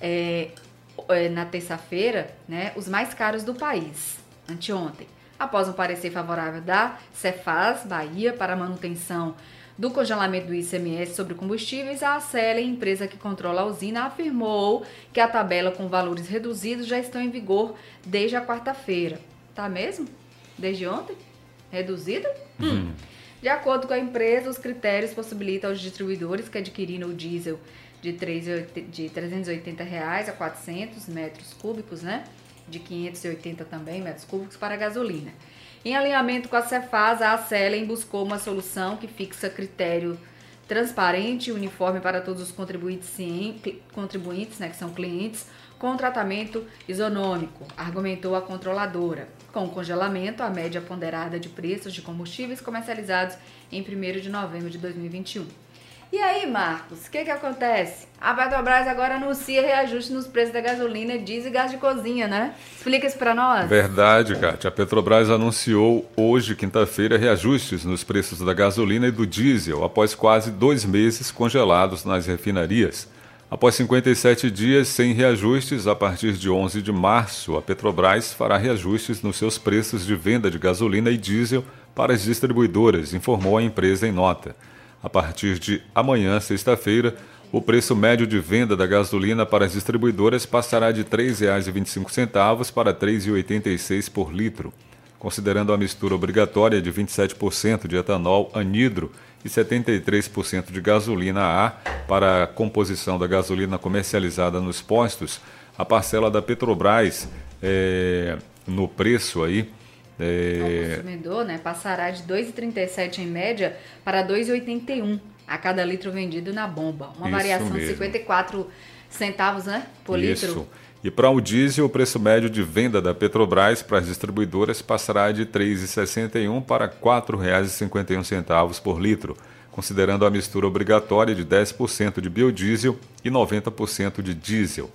B: é, é, na terça-feira, né, os mais caros do país, anteontem. Após um parecer favorável da Cefaz Bahia para a manutenção do congelamento do I C M S sobre combustíveis, a Acelen, empresa que controla a usina, afirmou que a tabela com valores reduzidos já estão em vigor desde a quarta-feira. Tá mesmo? Desde ontem? Reduzida? Uhum. Hum. De acordo com a empresa, os critérios possibilitam aos distribuidores que adquiriram o diesel de, de trezentos e oitenta reais a quatrocentos metros cúbicos, né? De quinhentos e oitenta também metros cúbicos para a gasolina. Em alinhamento com a Cefaz, a Acelen buscou uma solução que fixa critério transparente e uniforme para todos os contribuintes, contribuintes né, que são clientes, com tratamento isonômico, argumentou a controladora. Com o congelamento, a média ponderada de preços de combustíveis comercializados em primeiro de novembro de dois mil e vinte e um. E aí, Marcos, o que que acontece? A Petrobras agora anuncia reajuste nos preços da gasolina, diesel e gás de cozinha, né? Explica isso para nós.
C: Verdade, Kátia. A Petrobras anunciou hoje, quinta-feira, reajustes nos preços da gasolina e do diesel, após quase dois meses congelados nas refinarias. Após cinquenta e sete dias sem reajustes, a partir de onze de março, a Petrobras fará reajustes nos seus preços de venda de gasolina e diesel para as distribuidoras, informou a empresa em nota. A partir de amanhã, sexta-feira, o preço médio de venda da gasolina para as distribuidoras passará de três reais e vinte e cinco centavos para três reais e oitenta e seis centavos por litro, considerando a mistura obrigatória de vinte e sete por cento de etanol anidro e setenta e três por cento de gasolina A para a composição da gasolina comercializada nos postos. A parcela da Petrobras é, no preço aí
B: É... O consumidor, né, passará de dois reais e trinta e sete centavos em média para dois reais e oitenta e um centavos a cada litro vendido na bomba. Uma
C: Isso
B: variação
C: mesmo.
B: de cinquenta e quatro centavos, né, por
C: Isso.
B: litro.
C: E para o diesel, o preço médio de venda da Petrobras para as distribuidoras passará de três reais e sessenta e um centavos para quatro reais e cinquenta e um centavos por litro, considerando a mistura obrigatória de dez por cento de biodiesel e noventa por cento de diesel,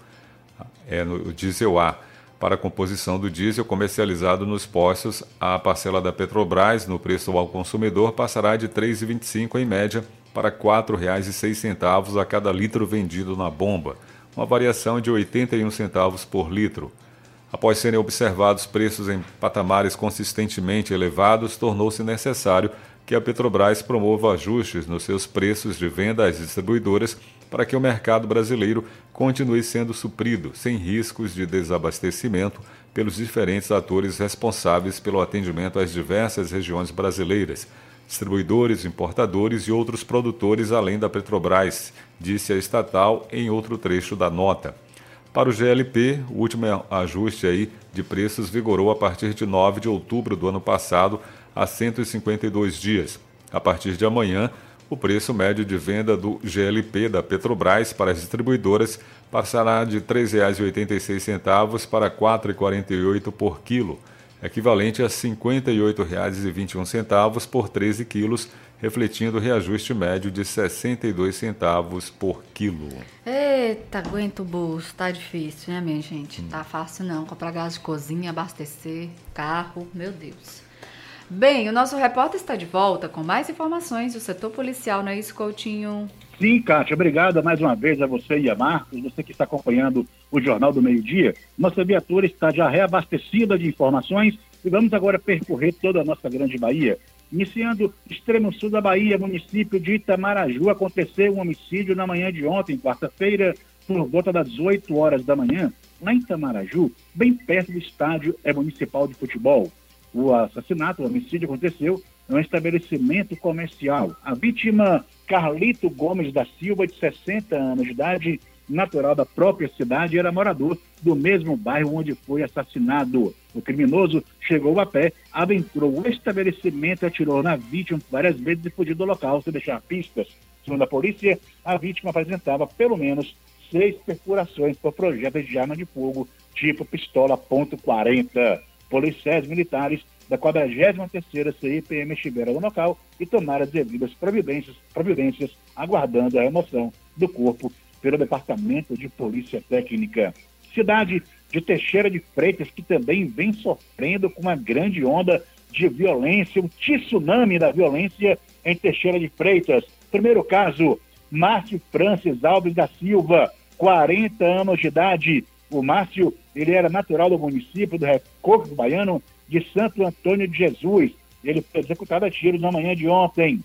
C: é no, o diesel A. Para a composição do diesel comercializado nos postos, a parcela da Petrobras no preço ao consumidor passará de três reais e vinte e cinco centavos em média para quatro reais e seis centavos a cada litro vendido na bomba, uma variação de oitenta e um centavos por litro. Após serem observados preços em patamares consistentemente elevados, tornou-se necessário que a Petrobras promova ajustes nos seus preços de venda às distribuidoras para que o mercado brasileiro continue sendo suprido, sem riscos de desabastecimento, pelos diferentes atores responsáveis pelo atendimento às diversas regiões brasileiras, distribuidores, importadores e outros produtores além da Petrobras, disse a estatal em outro trecho da nota. Para o G L P, o último ajuste aí de preços vigorou a partir de nove de outubro do ano passado, a cento e cinquenta e dois dias. A partir de amanhã, o preço médio de venda do G L P da Petrobras para as distribuidoras passará de três reais e oitenta e seis centavos para quatro reais e quarenta e oito centavos por quilo, equivalente a cinquenta e oito reais e vinte e um centavos por treze quilos, refletindo o reajuste médio de sessenta e dois centavos por quilo.
B: Eita, aguenta o bolso, tá difícil, né, minha gente? Hum. Tá fácil não, comprar gás de cozinha, abastecer, carro, meu Deus. Bem, o nosso repórter está de volta com mais informações do setor policial, não é isso, Coutinho?
E: Sim, Kátia, obrigado mais uma vez a você e a Marcos, você que está acompanhando o Jornal do Meio-Dia. Nossa viatura está já reabastecida de informações E vamos agora percorrer toda a nossa grande Bahia. Iniciando extremo sul da Bahia, município de Itamaraju, aconteceu um homicídio na manhã de ontem, quarta-feira, por volta das oito horas da manhã, lá em Itamaraju, bem perto do estádio municipal de futebol. O assassinato, o homicídio aconteceu em um estabelecimento comercial. A vítima, Carlito Gomes da Silva, de sessenta anos de idade, natural da própria cidade, era morador do mesmo bairro onde foi assassinado. O criminoso chegou a pé, adentrou o estabelecimento, atirou na vítima várias vezes e fugiu do local sem deixar pistas. Segundo a polícia, a vítima apresentava pelo menos seis perfurações por projéteis de arma de fogo, tipo pistola ponto quarenta. Policiais militares da quadragésima terceira C I P M estiveram no local e tomaram as devidas providências, providências aguardando a remoção do corpo pelo Departamento de Polícia Técnica. Cidade de Teixeira de Freitas, que também vem sofrendo com uma grande onda de violência, um tsunami da violência em Teixeira de Freitas. Primeiro caso, Márcio Francis Alves da Silva, quarenta anos de idade. O Márcio, ele era natural do município do Recôncavo Baiano de Santo Antônio de Jesus. Ele foi executado a tiros na manhã de ontem.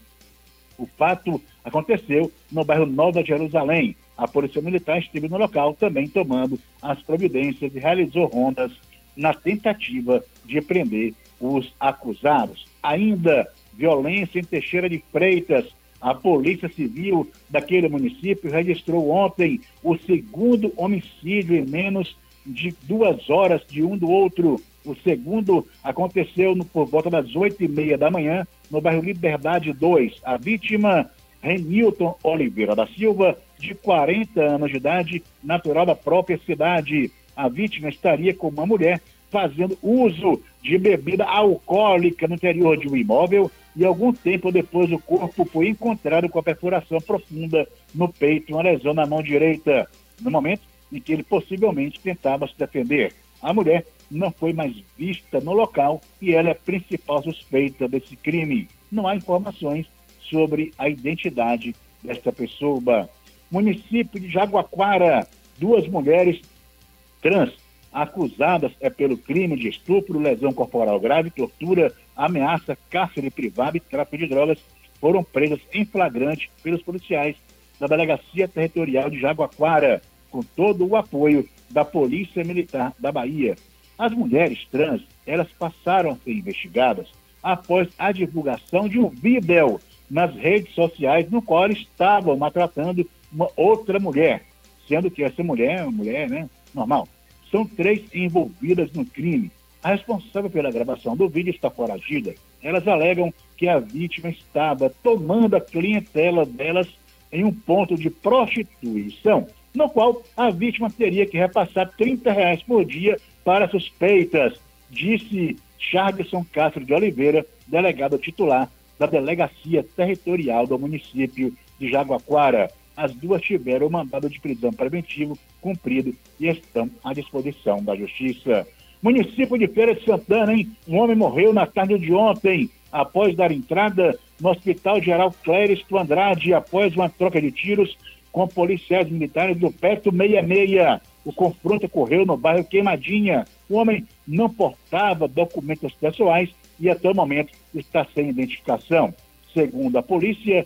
E: O fato aconteceu no bairro Nova Jerusalém. A Polícia Militar esteve no local também tomando as providências e realizou rondas na tentativa de prender os acusados. Ainda violência em Teixeira de Freitas. A Polícia Civil daquele município registrou ontem o segundo homicídio em menos de duas horas de um do outro. O segundo aconteceu no, por volta das oito e meia da manhã, no bairro Liberdade dois. A vítima, Renilton Oliveira da Silva, de quarenta anos de idade, natural da própria cidade. A vítima estaria com uma mulher fazendo uso de bebida alcoólica no interior de um imóvel e algum tempo depois o corpo foi encontrado com a perfuração profunda no peito e uma lesão na mão direita, no momento em que ele possivelmente tentava se defender. A mulher não foi mais vista no local e ela é a principal suspeita desse crime. Não há informações sobre a identidade desta pessoa. Município de Jaguaquara, duas mulheres trans acusadas é pelo crime de estupro, lesão corporal grave, tortura, ameaça, cárcere privado e tráfico de drogas foram presas em flagrante pelos policiais da Delegacia Territorial de Jaguaquara, com todo o apoio da Polícia Militar da Bahia. As mulheres trans, elas passaram a ser investigadas após a divulgação de um vídeo nas redes sociais no qual estavam maltratando uma outra mulher, sendo que essa mulher é uma mulher, né, normal. São três envolvidas no crime. A responsável pela gravação do vídeo está foragida. Elas alegam que a vítima estava tomando a clientela delas em um ponto de prostituição, no qual a vítima teria que repassar trinta reais por dia para suspeitas, disse Charleson Castro de Oliveira, delegado titular da Delegacia Territorial do município de Jaguaquara. As duas tiveram mandado de prisão preventivo cumprido e estão à disposição da Justiça. Município de Feira de Santana, hein? Um homem morreu na tarde de ontem, após dar entrada no Hospital Geral Cléristo Andrade, após uma troca de tiros com policiais militares do Perto sessenta e seis. O confronto ocorreu no bairro Queimadinha. O homem não portava documentos pessoais e até o momento está sem identificação. Segundo a polícia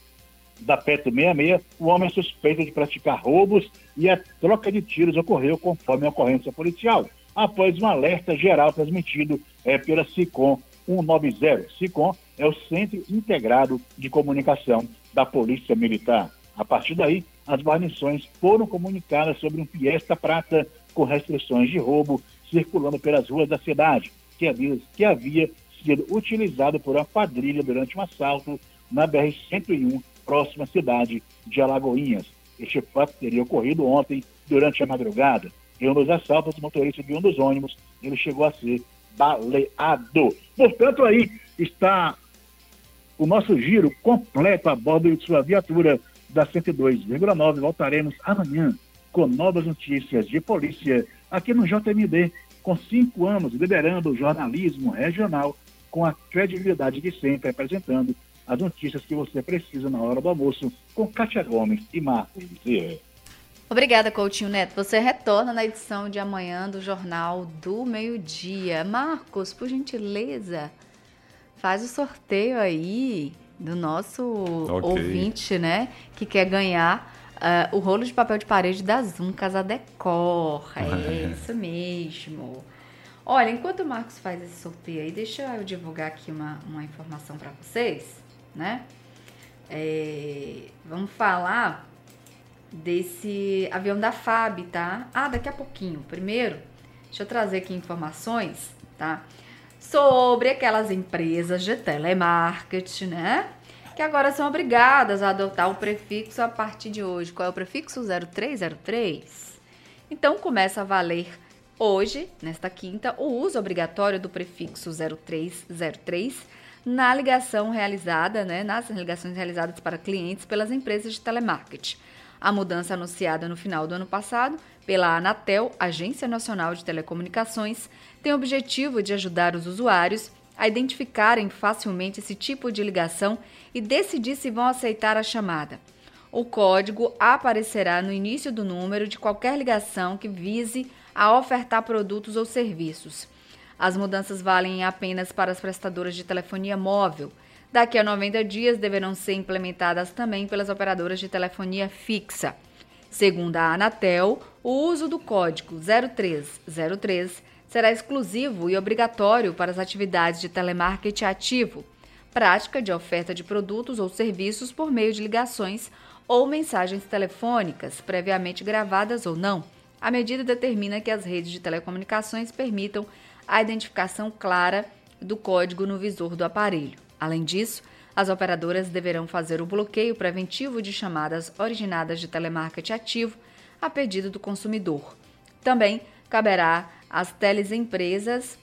E: da Perto sessenta e seis, o homem é suspeito de praticar roubos e a troca de tiros ocorreu conforme a ocorrência policial, após um alerta geral transmitido é, pela SICOM cento e noventa. SICOM é o Centro Integrado de Comunicação da Polícia Militar. A partir daí, as guarnições foram comunicadas sobre um Fiesta Prata com restrições de roubo circulando pelas ruas da cidade, que havia, que havia sido utilizado por uma quadrilha durante um assalto na B R cento e um, próxima à cidade de Alagoinhas. Este fato teria ocorrido ontem, durante a madrugada. Em um dos assaltos, o motorista de um dos ônibus, ele chegou a ser baleado. Portanto, aí está o nosso giro completo a bordo de sua viatura da cento e dois vírgula nove. Voltaremos amanhã com novas notícias de polícia aqui no J M D, com cinco anos liderando o jornalismo regional com a credibilidade de sempre, apresentando as notícias que você precisa na hora do almoço, com Kátia Gomes e Marcos Bezerra.
B: Obrigada, Coutinho Neto. Você retorna na edição de amanhã do Jornal do Meio-Dia. Marcos, por gentileza, faz o sorteio aí do nosso okay. ouvinte, né? Que quer ganhar uh, o rolo de papel de parede da Zoom Casa Decor. É isso mesmo. Olha, enquanto o Marcos faz esse sorteio aí, deixa eu divulgar aqui uma, uma informação para vocês, né? É, vamos falar desse avião da F A B, tá? Ah, daqui a pouquinho. Primeiro, deixa eu trazer aqui informações, tá? Sobre aquelas empresas de telemarketing, né? Que agora são obrigadas a adotar o prefixo a partir de hoje. Qual é o prefixo? zero três zero três. Então, começa a valer hoje, nesta quinta, o uso obrigatório do prefixo zero três zero três na ligação realizada, né? Nas ligações realizadas para clientes pelas empresas de telemarketing. A mudança anunciada no final do ano passado pela Anatel, Agência Nacional de Telecomunicações, tem o objetivo de ajudar os usuários a identificarem facilmente esse tipo de ligação e decidir se vão aceitar a chamada. O código aparecerá no início do número de qualquer ligação que vise a ofertar produtos ou serviços. As mudanças valem apenas para as prestadoras de telefonia móvel. Daqui a noventa dias deverão ser implementadas também pelas operadoras de telefonia fixa. Segundo a Anatel, o uso do código zero três zero três será exclusivo e obrigatório para as atividades de telemarketing ativo, prática de oferta de produtos ou serviços por meio de ligações ou mensagens telefônicas, previamente gravadas ou não. A medida determina que as redes de telecomunicações permitam a identificação clara do código no visor do aparelho. Além disso, as operadoras deverão fazer o bloqueio preventivo de chamadas originadas de telemarketing ativo a pedido do consumidor. Também caberá às teleempresas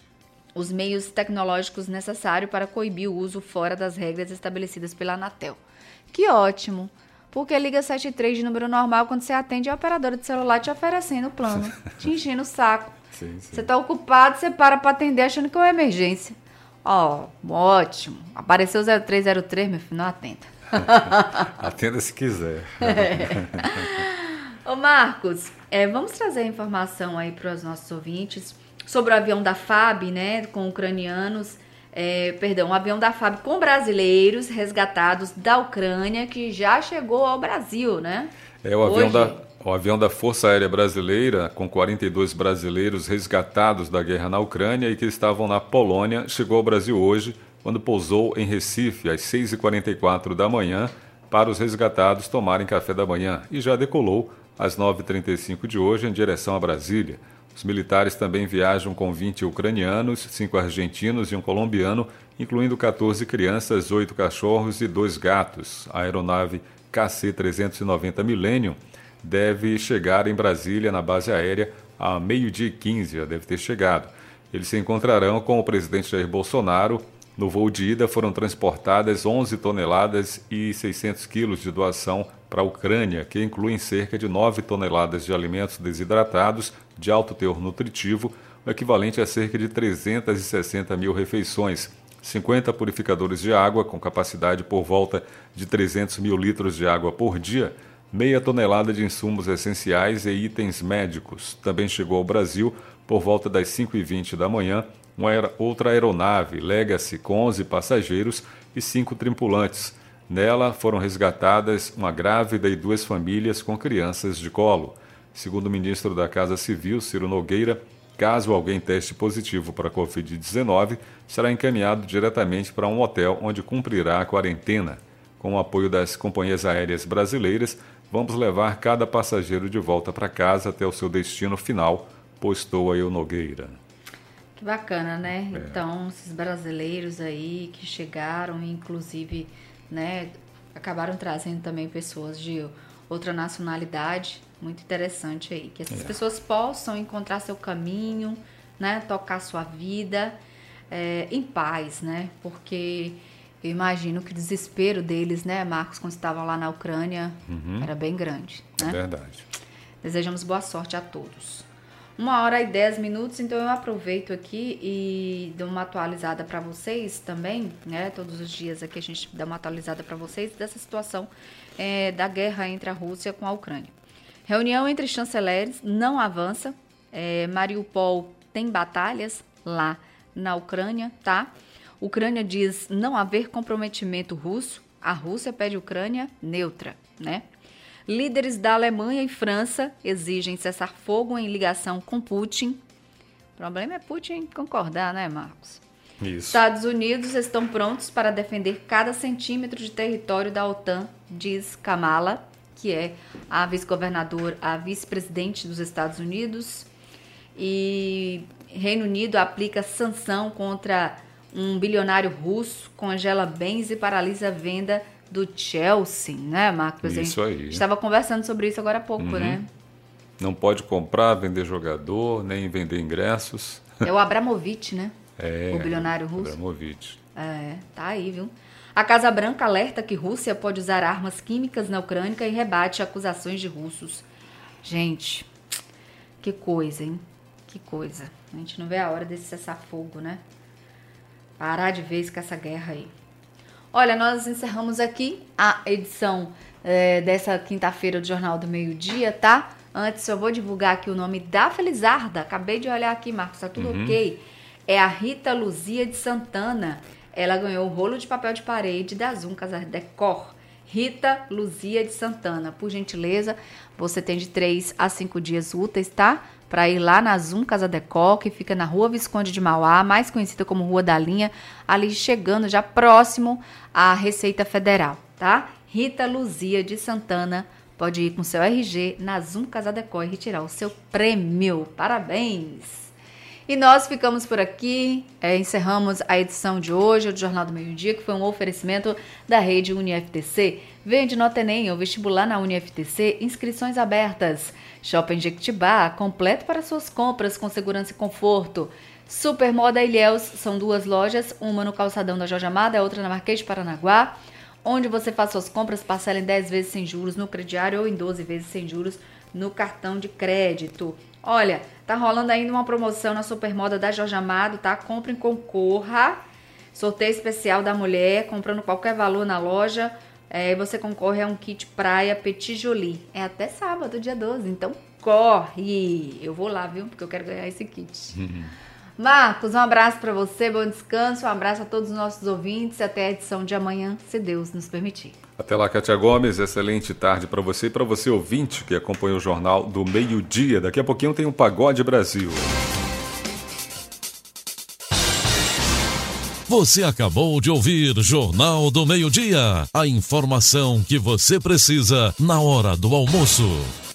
B: os meios tecnológicos necessários para coibir o uso fora das regras estabelecidas pela Anatel. Que ótimo! Porque liga setenta e três de número normal quando você atende a operadora de celular te oferecendo o plano, te enchendo o saco. Sim, sim. Você está ocupado, você para para atender achando que é uma emergência. Ó, oh, ótimo. Apareceu zero três zero três, meu filho, não atenda.
C: Atenda se quiser.
B: É. Ô Marcos, é, vamos trazer informação aí para os nossos ouvintes sobre o avião da F A B, né, com ucranianos, é, perdão, o avião da F A B com brasileiros resgatados da Ucrânia que já chegou ao Brasil, né?
C: É o avião Hoje... da... O avião da Força Aérea Brasileira, com quarenta e dois brasileiros resgatados da guerra na Ucrânia e que estavam na Polônia, chegou ao Brasil hoje, quando pousou em Recife às seis e quarenta e quatro da manhã, para os resgatados tomarem café da manhã, e já decolou às nove e trinta e cinco de hoje em direção a Brasília. Os militares também viajam com vinte ucranianos, cinco argentinos e um colombiano, incluindo quatorze crianças, oito cachorros e dois gatos. A aeronave K C trezentos e noventa Millennium deve chegar em Brasília, na base aérea, a meio-dia e quinze, já deve ter chegado. Eles se encontrarão com o presidente Jair Bolsonaro. No voo de ida foram transportadas onze toneladas e seiscentos quilos de doação para a Ucrânia, que incluem cerca de nove toneladas de alimentos desidratados de alto teor nutritivo, o equivalente a cerca de trezentas e sessenta mil refeições, cinquenta purificadores de água com capacidade por volta de trezentos mil litros de água por dia, meia tonelada de insumos essenciais e itens médicos. Também chegou ao Brasil, por volta das cinco e vinte da manhã, uma aer- outra aeronave, Legacy, com onze passageiros e cinco tripulantes. Nela foram resgatadas uma grávida e duas famílias com crianças de colo. Segundo o ministro da Casa Civil, Ciro Nogueira, caso alguém teste positivo para a covid dezenove, será encaminhado diretamente para um hotel onde cumprirá a quarentena. Com o apoio das companhias aéreas brasileiras, vamos levar cada passageiro de volta para casa até o seu destino final, postou aí o Nogueira.
B: Que bacana, né?
C: É.
B: Então, esses brasileiros aí que chegaram, inclusive, né, acabaram trazendo também pessoas de outra nacionalidade, muito interessante aí, que essas é. pessoas possam encontrar seu caminho, né, tocar sua vida é, em paz, né? Porque eu imagino que o desespero deles, né, Marcos, quando estavam lá na Ucrânia, uhum. era bem grande, né?
C: É verdade.
B: Desejamos boa sorte a todos. Uma hora e dez minutos, então eu aproveito aqui e dou uma atualizada para vocês também, né? Todos os dias aqui a gente dá uma atualizada para vocês dessa situação é, da guerra entre a Rússia com a Ucrânia. Reunião entre chanceleres não avança. É, Mariupol tem batalhas lá na Ucrânia, tá? Ucrânia diz não haver comprometimento russo. A Rússia pede Ucrânia neutra, né? Líderes da Alemanha e França exigem cessar fogo em ligação com Putin. O problema é Putin concordar, né, Marcos?
C: Isso.
B: Estados Unidos estão prontos para defender cada centímetro de território da OTAN, diz Kamala, que é a vice-governadora, a vice-presidente dos Estados Unidos. E Reino Unido aplica sanção contra um bilionário russo, congela bens e paralisa a venda do Chelsea, né, Marcos?
C: Isso aí.
B: Estava conversando sobre isso agora há pouco, uhum. né?
C: Não pode comprar, vender jogador, nem vender ingressos.
B: É o Abramovich, né?
C: É,
B: o bilionário russo.
C: Abramovich.
B: É, tá aí, viu? A Casa Branca alerta que Rússia pode usar armas químicas na Ucrânia e rebate acusações de russos. Gente, que coisa, hein? Que coisa. A gente não vê a hora desse cessar-fogo, né? Parar de vez com essa guerra aí. Olha, nós encerramos aqui a edição é, dessa quinta-feira do Jornal do Meio-Dia, tá? Antes, eu vou divulgar aqui o nome da felizarda. Acabei de olhar aqui, Marcos, tá tudo uhum. ok. É a Rita Luzia de Santana. Ela ganhou o rolo de papel de parede da Zoom Casa Decor. Rita Luzia de Santana. Por gentileza, você tem de três a cinco dias úteis, tá? Para ir lá na Zoom Casa Decor, que fica na Rua Visconde de Mauá, mais conhecida como Rua da Linha, ali chegando já próximo à Receita Federal, tá? Rita Luzia de Santana pode ir com seu R G na Zoom Casa Decor e retirar o seu prêmio. Parabéns! E nós ficamos por aqui, é, encerramos a edição de hoje do Jornal do Meio-Dia, que foi um oferecimento da rede UniFTC. Venha de Nota Enem, o vestibular na UniFTC, inscrições abertas. Shopping Jequitibá, completo para suas compras com segurança e conforto. Supermoda Ilhéus, são duas lojas, uma no calçadão da Jorge Amado, a outra na Marquês de Paranaguá, onde você faz suas compras, parcela em dez vezes sem juros no crediário ou em doze vezes sem juros no cartão de crédito. Olha, tá rolando ainda uma promoção na Supermoda da Jorge Amado, tá? Compre e concorra. Sorteio especial da mulher, comprando qualquer valor na loja, é, você concorre a um kit praia Petit Jolie. É até sábado, dia doze, então corre! Eu vou lá, viu? Porque eu quero ganhar esse kit. Uhum. Marcos, um abraço para você, bom descanso, um abraço a todos os nossos ouvintes e até a edição de amanhã, se Deus nos permitir.
C: Até lá, Kátia Gomes, excelente tarde para você e para você ouvinte que acompanha o Jornal do Meio-Dia. Daqui a pouquinho tem um Pagode Brasil.
A: Você acabou de ouvir Jornal do Meio-Dia, a informação que você precisa na hora do almoço.